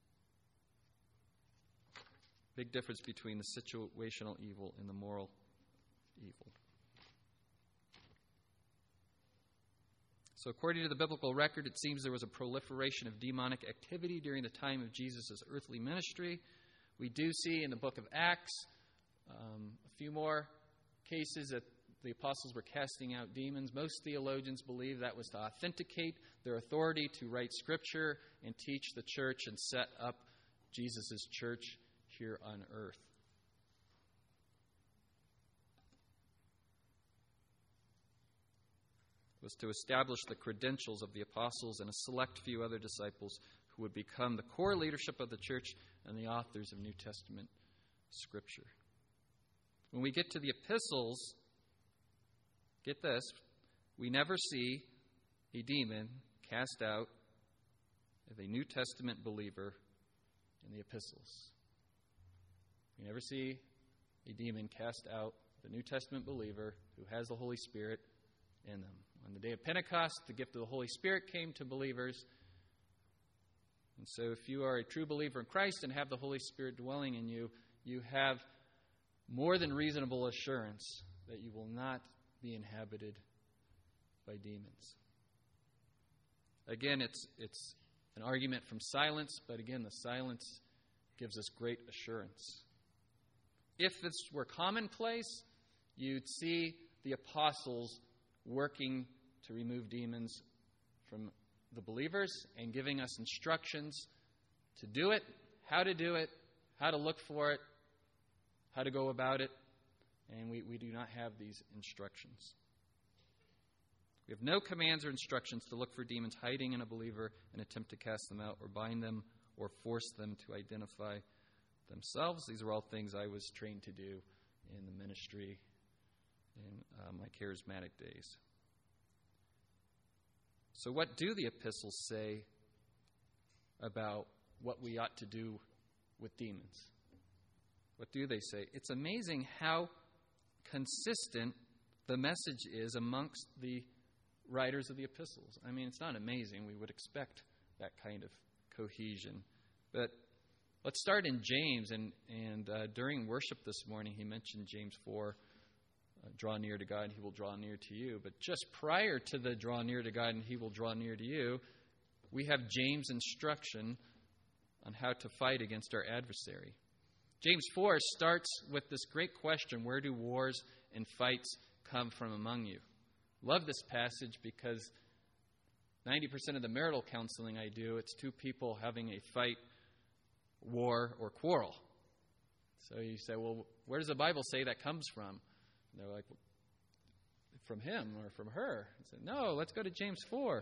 Speaker 1: Big difference between the situational evil and the moral evil. So according to the biblical record, it seems there was a proliferation of demonic activity during the time of Jesus' earthly ministry. We do see in the book of Acts um, a few more cases that the apostles were casting out demons. Most theologians believe that was to authenticate their authority to write Scripture and teach the church and set up Jesus' church here on earth. It was to establish the credentials of the apostles and a select few other disciples who would become the core leadership of the church and the authors of New Testament Scripture. When we get to the epistles, get this, we never see a demon cast out of a New Testament believer in the epistles. We never see a demon cast out the New Testament believer who has the Holy Spirit in them. On the day of Pentecost, the gift of the Holy Spirit came to believers. And so if you are a true believer in Christ and have the Holy Spirit dwelling in you, you have more than reasonable assurance that you will not be inhabited by demons. Again, it's it's an argument from silence, but again, the silence gives us great assurance. If this were commonplace, you'd see the apostles working to remove demons from the believers and giving us instructions to do it, how to do it, how to look for it, how to go about it. And we, we do not have these instructions. We have no commands or instructions to look for demons hiding in a believer and attempt to cast them out or bind them or force them to identify themselves. These are all things I was trained to do in the ministry in uh, my charismatic days. So what do the epistles say about what we ought to do with demons? What do they say? It's amazing how consistent the message is amongst the writers of the epistles. I mean, it's not amazing. We would expect that kind of cohesion. But let's start in James. And, and uh, during worship this morning, he mentioned James four. Uh, draw near to God and he will draw near to you. But just prior to the draw near to God and he will draw near to you, we have James' instruction on how to fight against our adversary. James four starts with this great question: where do wars and fights come from among you? Love this passage because ninety percent of the marital counseling I do, it's two people having a fight, war, or quarrel. So you say, well, where does the Bible say that comes from? And they're like, from him or from her. I said, no, let's go to James four.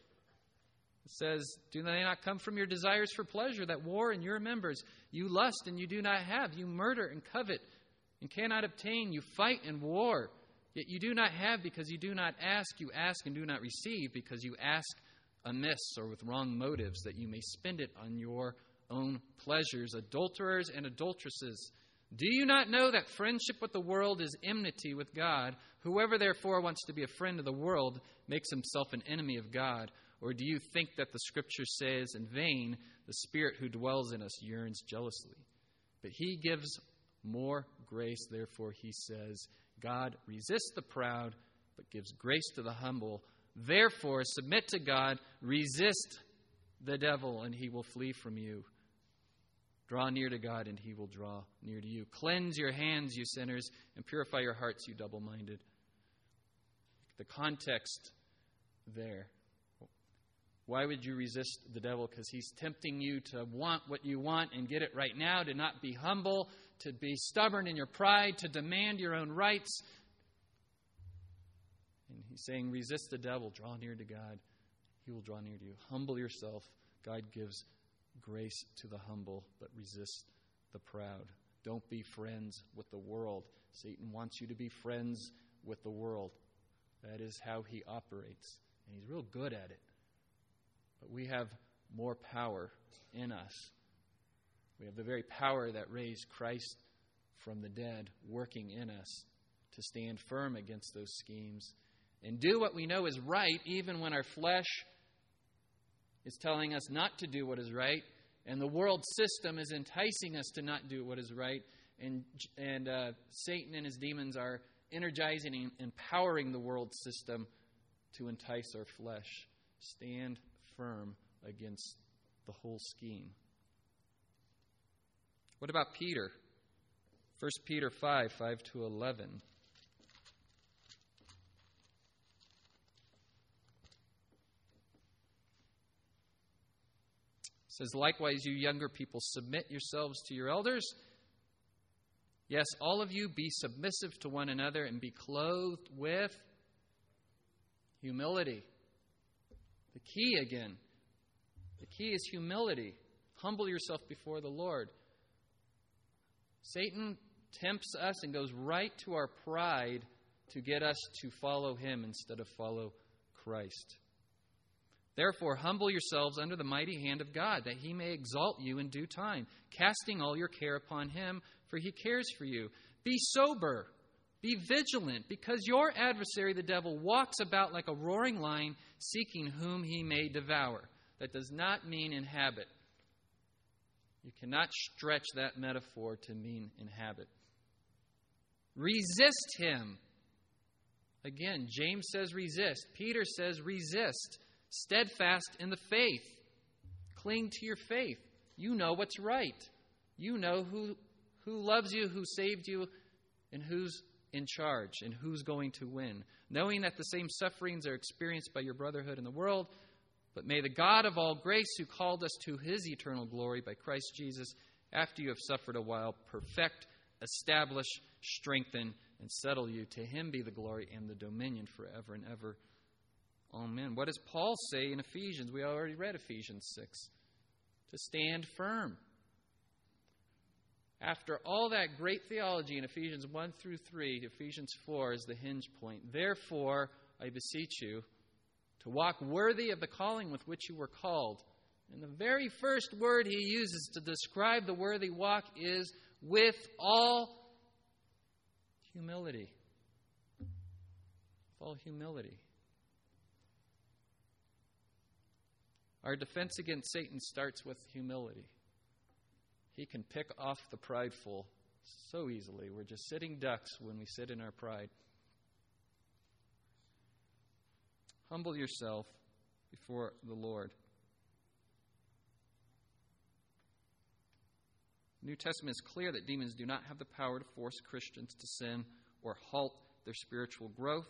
Speaker 1: It says, do they not come from your desires for pleasure that war in your members? You lust and you do not have. You murder and covet and cannot obtain. You fight and war. Yet you do not have because you do not ask. You ask and do not receive because you ask amiss or with wrong motives, that you may spend it on your own pleasures. Adulterers and adulteresses, do you not know that friendship with the world is enmity with God? Whoever therefore wants to be a friend of the world makes himself an enemy of God. Or do you think that the Scripture says in vain, the Spirit who dwells in us yearns jealously? But he gives more grace. Therefore he says, God resists the proud, but gives grace to the humble. Therefore submit to God, resist the devil, and he will flee from you. Draw near to God, and he will draw near to you. Cleanse your hands, you sinners, and purify your hearts, you double-minded. The context there. Why would you resist the devil? Because he's tempting you to want what you want and get it right now, to not be humble, to be stubborn in your pride, to demand your own rights. And he's saying, resist the devil, draw near to God. He will draw near to you. Humble yourself. God gives grace to the humble, but resist the proud. Don't be friends with the world. Satan wants you to be friends with the world. That is how he operates. And he's real good at it. But we have more power in us. We have the very power that raised Christ from the dead working in us to stand firm against those schemes and do what we know is right, even when our flesh is telling us not to do what is right, and the world system is enticing us to not do what is right, and and uh, Satan and his demons are energizing and empowering the world system to entice our flesh. Stand firm against the whole scheme. What about Peter? First Peter five, five to eleven. It says, likewise, you younger people, submit yourselves to your elders. Yes, all of you be submissive to one another and be clothed with humility. The key again. The key is humility. Humble yourself before the Lord. Satan tempts us and goes right to our pride to get us to follow him instead of follow Christ. Therefore, humble yourselves under the mighty hand of God, that he may exalt you in due time, casting all your care upon him, for he cares for you. Be sober, be vigilant, because your adversary, the devil, walks about like a roaring lion, seeking whom he may devour. That does not mean inhabit. You cannot stretch that metaphor to mean inhabit. Resist him. Again, James says resist. Peter says resist. Steadfast in the faith. Cling to your faith. You know what's right. You know who, who loves you, who saved you, and who's in charge, and who's going to win. Knowing that the same sufferings are experienced by your brotherhood in the world, but may the God of all grace, who called us to his eternal glory by Christ Jesus, after you have suffered a while, perfect, establish, strengthen, and settle you. To him be the glory and the dominion forever and ever. Amen. What does Paul say in Ephesians? We already read Ephesians six. To stand firm. After all that great theology in Ephesians one through three, Ephesians four is the hinge point. Therefore, I beseech you to walk worthy of the calling with which you were called. And the very first word he uses to describe the worthy walk is with all humility. With all humility. Our defense against Satan starts with humility. He can pick off the prideful so easily. We're just sitting ducks when we sit in our pride. Humble yourself before the Lord. The New Testament is clear that demons do not have the power to force Christians to sin or halt their spiritual growth.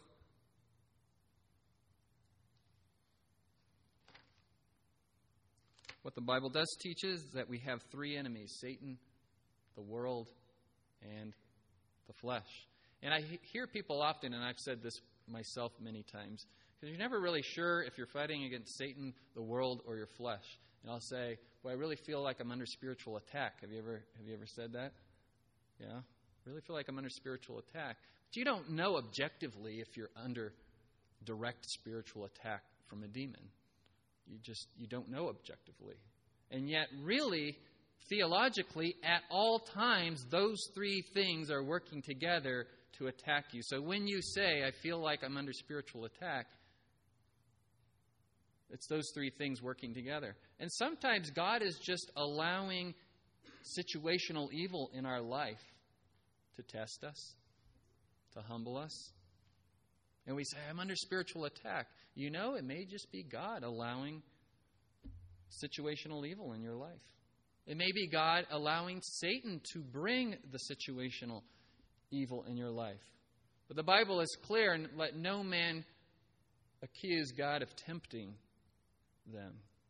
Speaker 1: What the Bible does teach is that we have three enemies: Satan, the world, and the flesh. And I hear people often, and I've said this myself many times, because you're never really sure if you're fighting against Satan, the world, or your flesh. And I'll say, well, I really feel like I'm under spiritual attack. Have you ever have you ever said that? Yeah? I really feel like I'm under spiritual attack. But you don't know objectively if you're under direct spiritual attack from a demon. You just, you don't know objectively. And yet, really, theologically, at all times, those three things are working together to attack you. So when you say, I feel like I'm under spiritual attack, it's those three things working together. And sometimes God is just allowing situational evil in our life to test us, to humble us. And we say, I'm under spiritual attack. You know, it may just be God allowing situational evil in your life. It may be God allowing Satan to bring the situational evil in your life. But the Bible is clear, and let no man accuse God of tempting them.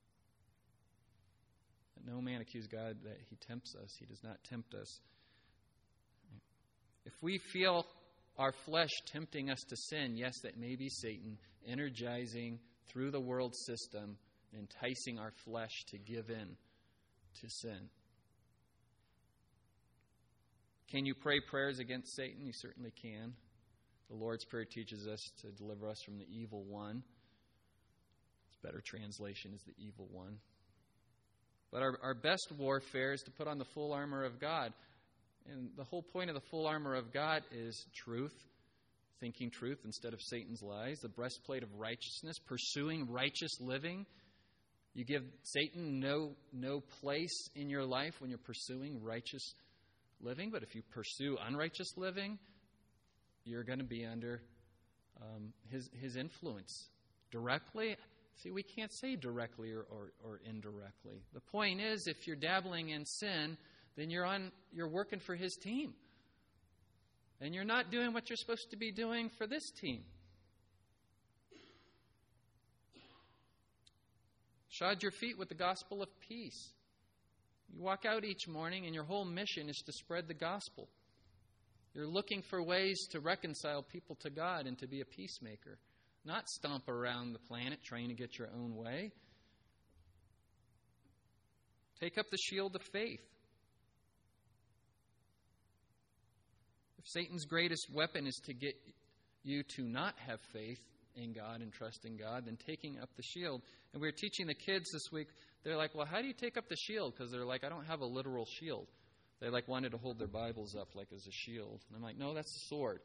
Speaker 1: Let no man accuse God that he tempts us. He does not tempt us. If we feel our flesh tempting us to sin, yes, that may be Satan energizing through the world system, enticing our flesh to give in to sin. Can you pray prayers against Satan? You certainly can. The Lord's Prayer teaches us to deliver us from the evil one. Its better translation is the evil one. But our, our best warfare is to put on the full armor of God. And the whole point of the full armor of God is truth, thinking truth instead of Satan's lies, the breastplate of righteousness, pursuing righteous living. You give Satan no, no place in your life when you're pursuing righteous living, but if you pursue unrighteous living, you're going to be under um, his, his influence. Directly, see, we can't say directly or, or, or indirectly. The point is, if you're dabbling in sin, then you're on you're working for his team. And you're not doing what you're supposed to be doing for this team. Shod your feet with the gospel of peace. You walk out each morning and your whole mission is to spread the gospel. You're looking for ways to reconcile people to God and to be a peacemaker. Not stomp around the planet trying to get your own way. Take up the shield of faith. If Satan's greatest weapon is to get you to not have faith in God and trust in God, then taking up the shield. And we were teaching the kids this week, they're like, well, how do you take up the shield? Because they're like, I don't have a literal shield. They like wanted to hold their Bibles up like as a shield. And I'm like, no, that's a sword.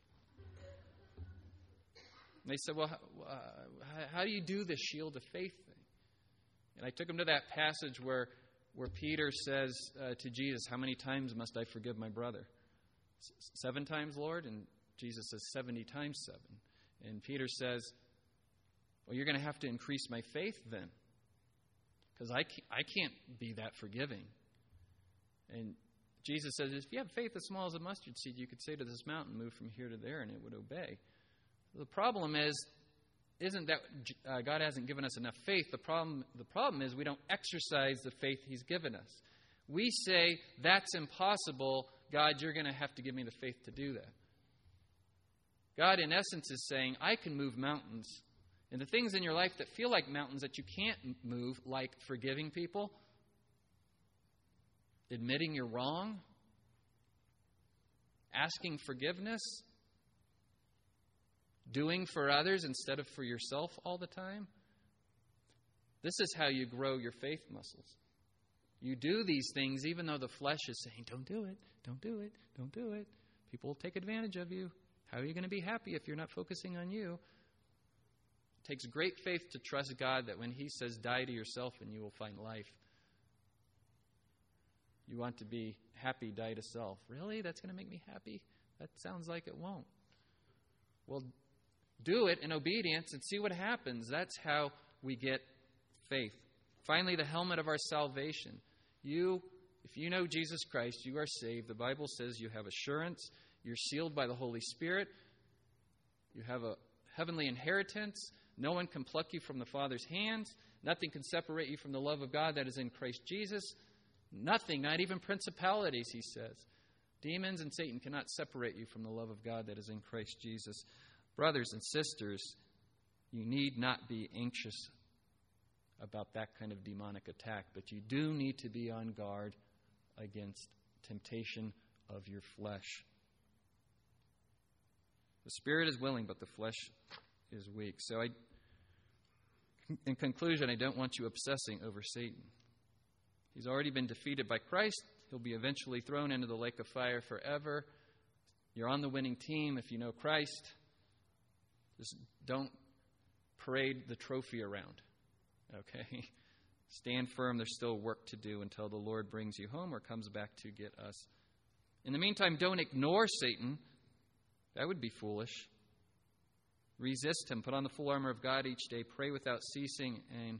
Speaker 1: And they said, well, how, uh, how do you do this shield of faith thing? And I took them to that passage where, where Peter says uh, to Jesus, how many times must I forgive my brother? S- seven times, Lord? And Jesus says seventy times seven. And Peter says, well, you're going to have to increase my faith then. Because I can't, I can't be that forgiving. And Jesus says, if you have faith as small as a mustard seed, you could say to this mountain, move from here to there, and it would obey. The problem is, isn't that uh, God hasn't given us enough faith. The problem, the problem is we don't exercise the faith He's given us. We say, that's impossible. God, you're going to have to give me the faith to do that. God, in essence, is saying, I can move mountains. And the things in your life that feel like mountains that you can't move, like forgiving people, admitting you're wrong, asking forgiveness, doing for others instead of for yourself all the time. This is how you grow your faith muscles. You do these things even though the flesh is saying, don't do it, don't do it, don't do it. People will take advantage of you. How are you going to be happy if you're not focusing on you? It takes great faith to trust God that when He says, die to yourself and you will find life. You want to be happy, die to self. Really? That's going to make me happy? That sounds like it won't. Well, do it in obedience and see what happens. That's how we get faith. Finally, the helmet of our salvation. You, if you know Jesus Christ, you are saved. The Bible says you have assurance. You're sealed by the Holy Spirit. You have a heavenly inheritance. No one can pluck you from the Father's hands. Nothing can separate you from the love of God that is in Christ Jesus. Nothing, not even principalities, he says. Demons and Satan cannot separate you from the love of God that is in Christ Jesus. Brothers and sisters, you need not be anxious about that kind of demonic attack, but you do need to be on guard against temptation of your flesh. The spirit is willing, but the flesh is weak. So I, in conclusion, I don't want you obsessing over Satan. He's already been defeated by Christ. He'll be eventually thrown into the lake of fire forever. You're on the winning team if you know Christ. Just don't parade the trophy around. Okay? Stand firm. There's still work to do until the Lord brings you home or comes back to get us. In the meantime, don't ignore Satan. That would be foolish. Resist him. Put on the full armor of God each day. Pray without ceasing. And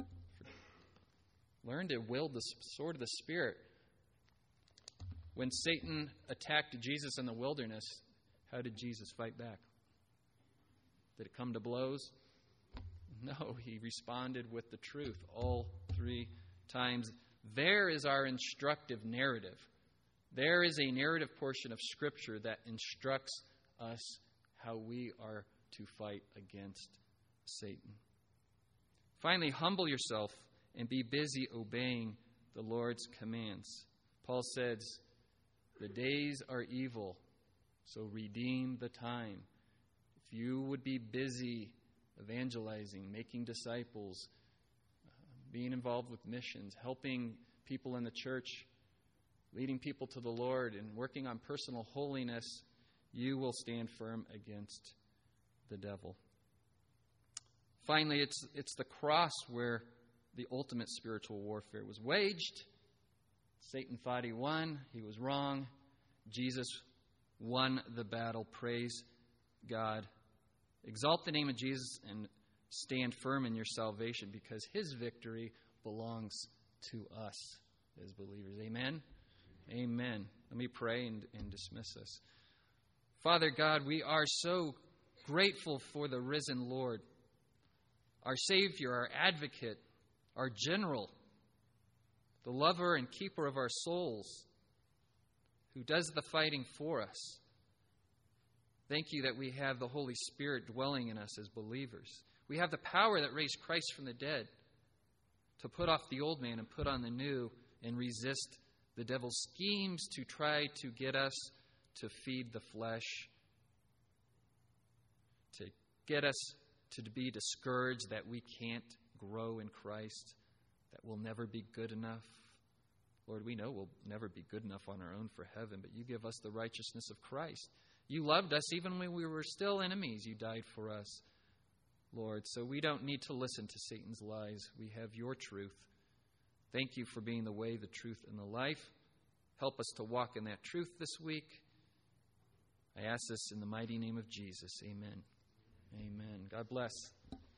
Speaker 1: learn to wield the sword of the Spirit. When Satan attacked Jesus in the wilderness, how did Jesus fight back? Did it come to blows? No, he responded with the truth all three times. There is our instructive narrative. There is a narrative portion of Scripture that instructs us how we are to fight against Satan. Finally, humble yourself and be busy obeying the Lord's commands. Paul says, the days are evil, so redeem the time. If you would be busy evangelizing, making disciples, uh, being involved with missions, helping people in the church, leading people to the Lord, and working on personal holiness, you will stand firm against the devil. Finally, it's it's the cross where the ultimate spiritual warfare was waged. Satan thought he won. He was wrong. Jesus won the battle. Praise God. Exalt the name of Jesus and stand firm in your salvation, because his victory belongs to us as believers. Amen? Amen. Let me pray and, and dismiss us. Father God, we are so grateful for the risen Lord, our Savior, our advocate, our general, the lover and keeper of our souls, who does the fighting for us. Thank you that we have the Holy Spirit dwelling in us as believers. We have the power that raised Christ from the dead to put off the old man and put on the new and resist the devil's schemes to try to get us to feed the flesh, to get us to be discouraged that we can't grow in Christ, that we'll never be good enough. Lord, we know we'll never be good enough on our own for heaven, but you give us the righteousness of Christ. You loved us even when we were still enemies. You died for us, Lord. So we don't need to listen to Satan's lies. We have your truth. Thank you for being the way, the truth, and the life. Help us to walk in that truth this week. I ask this in the mighty name of Jesus. Amen. Amen. God bless.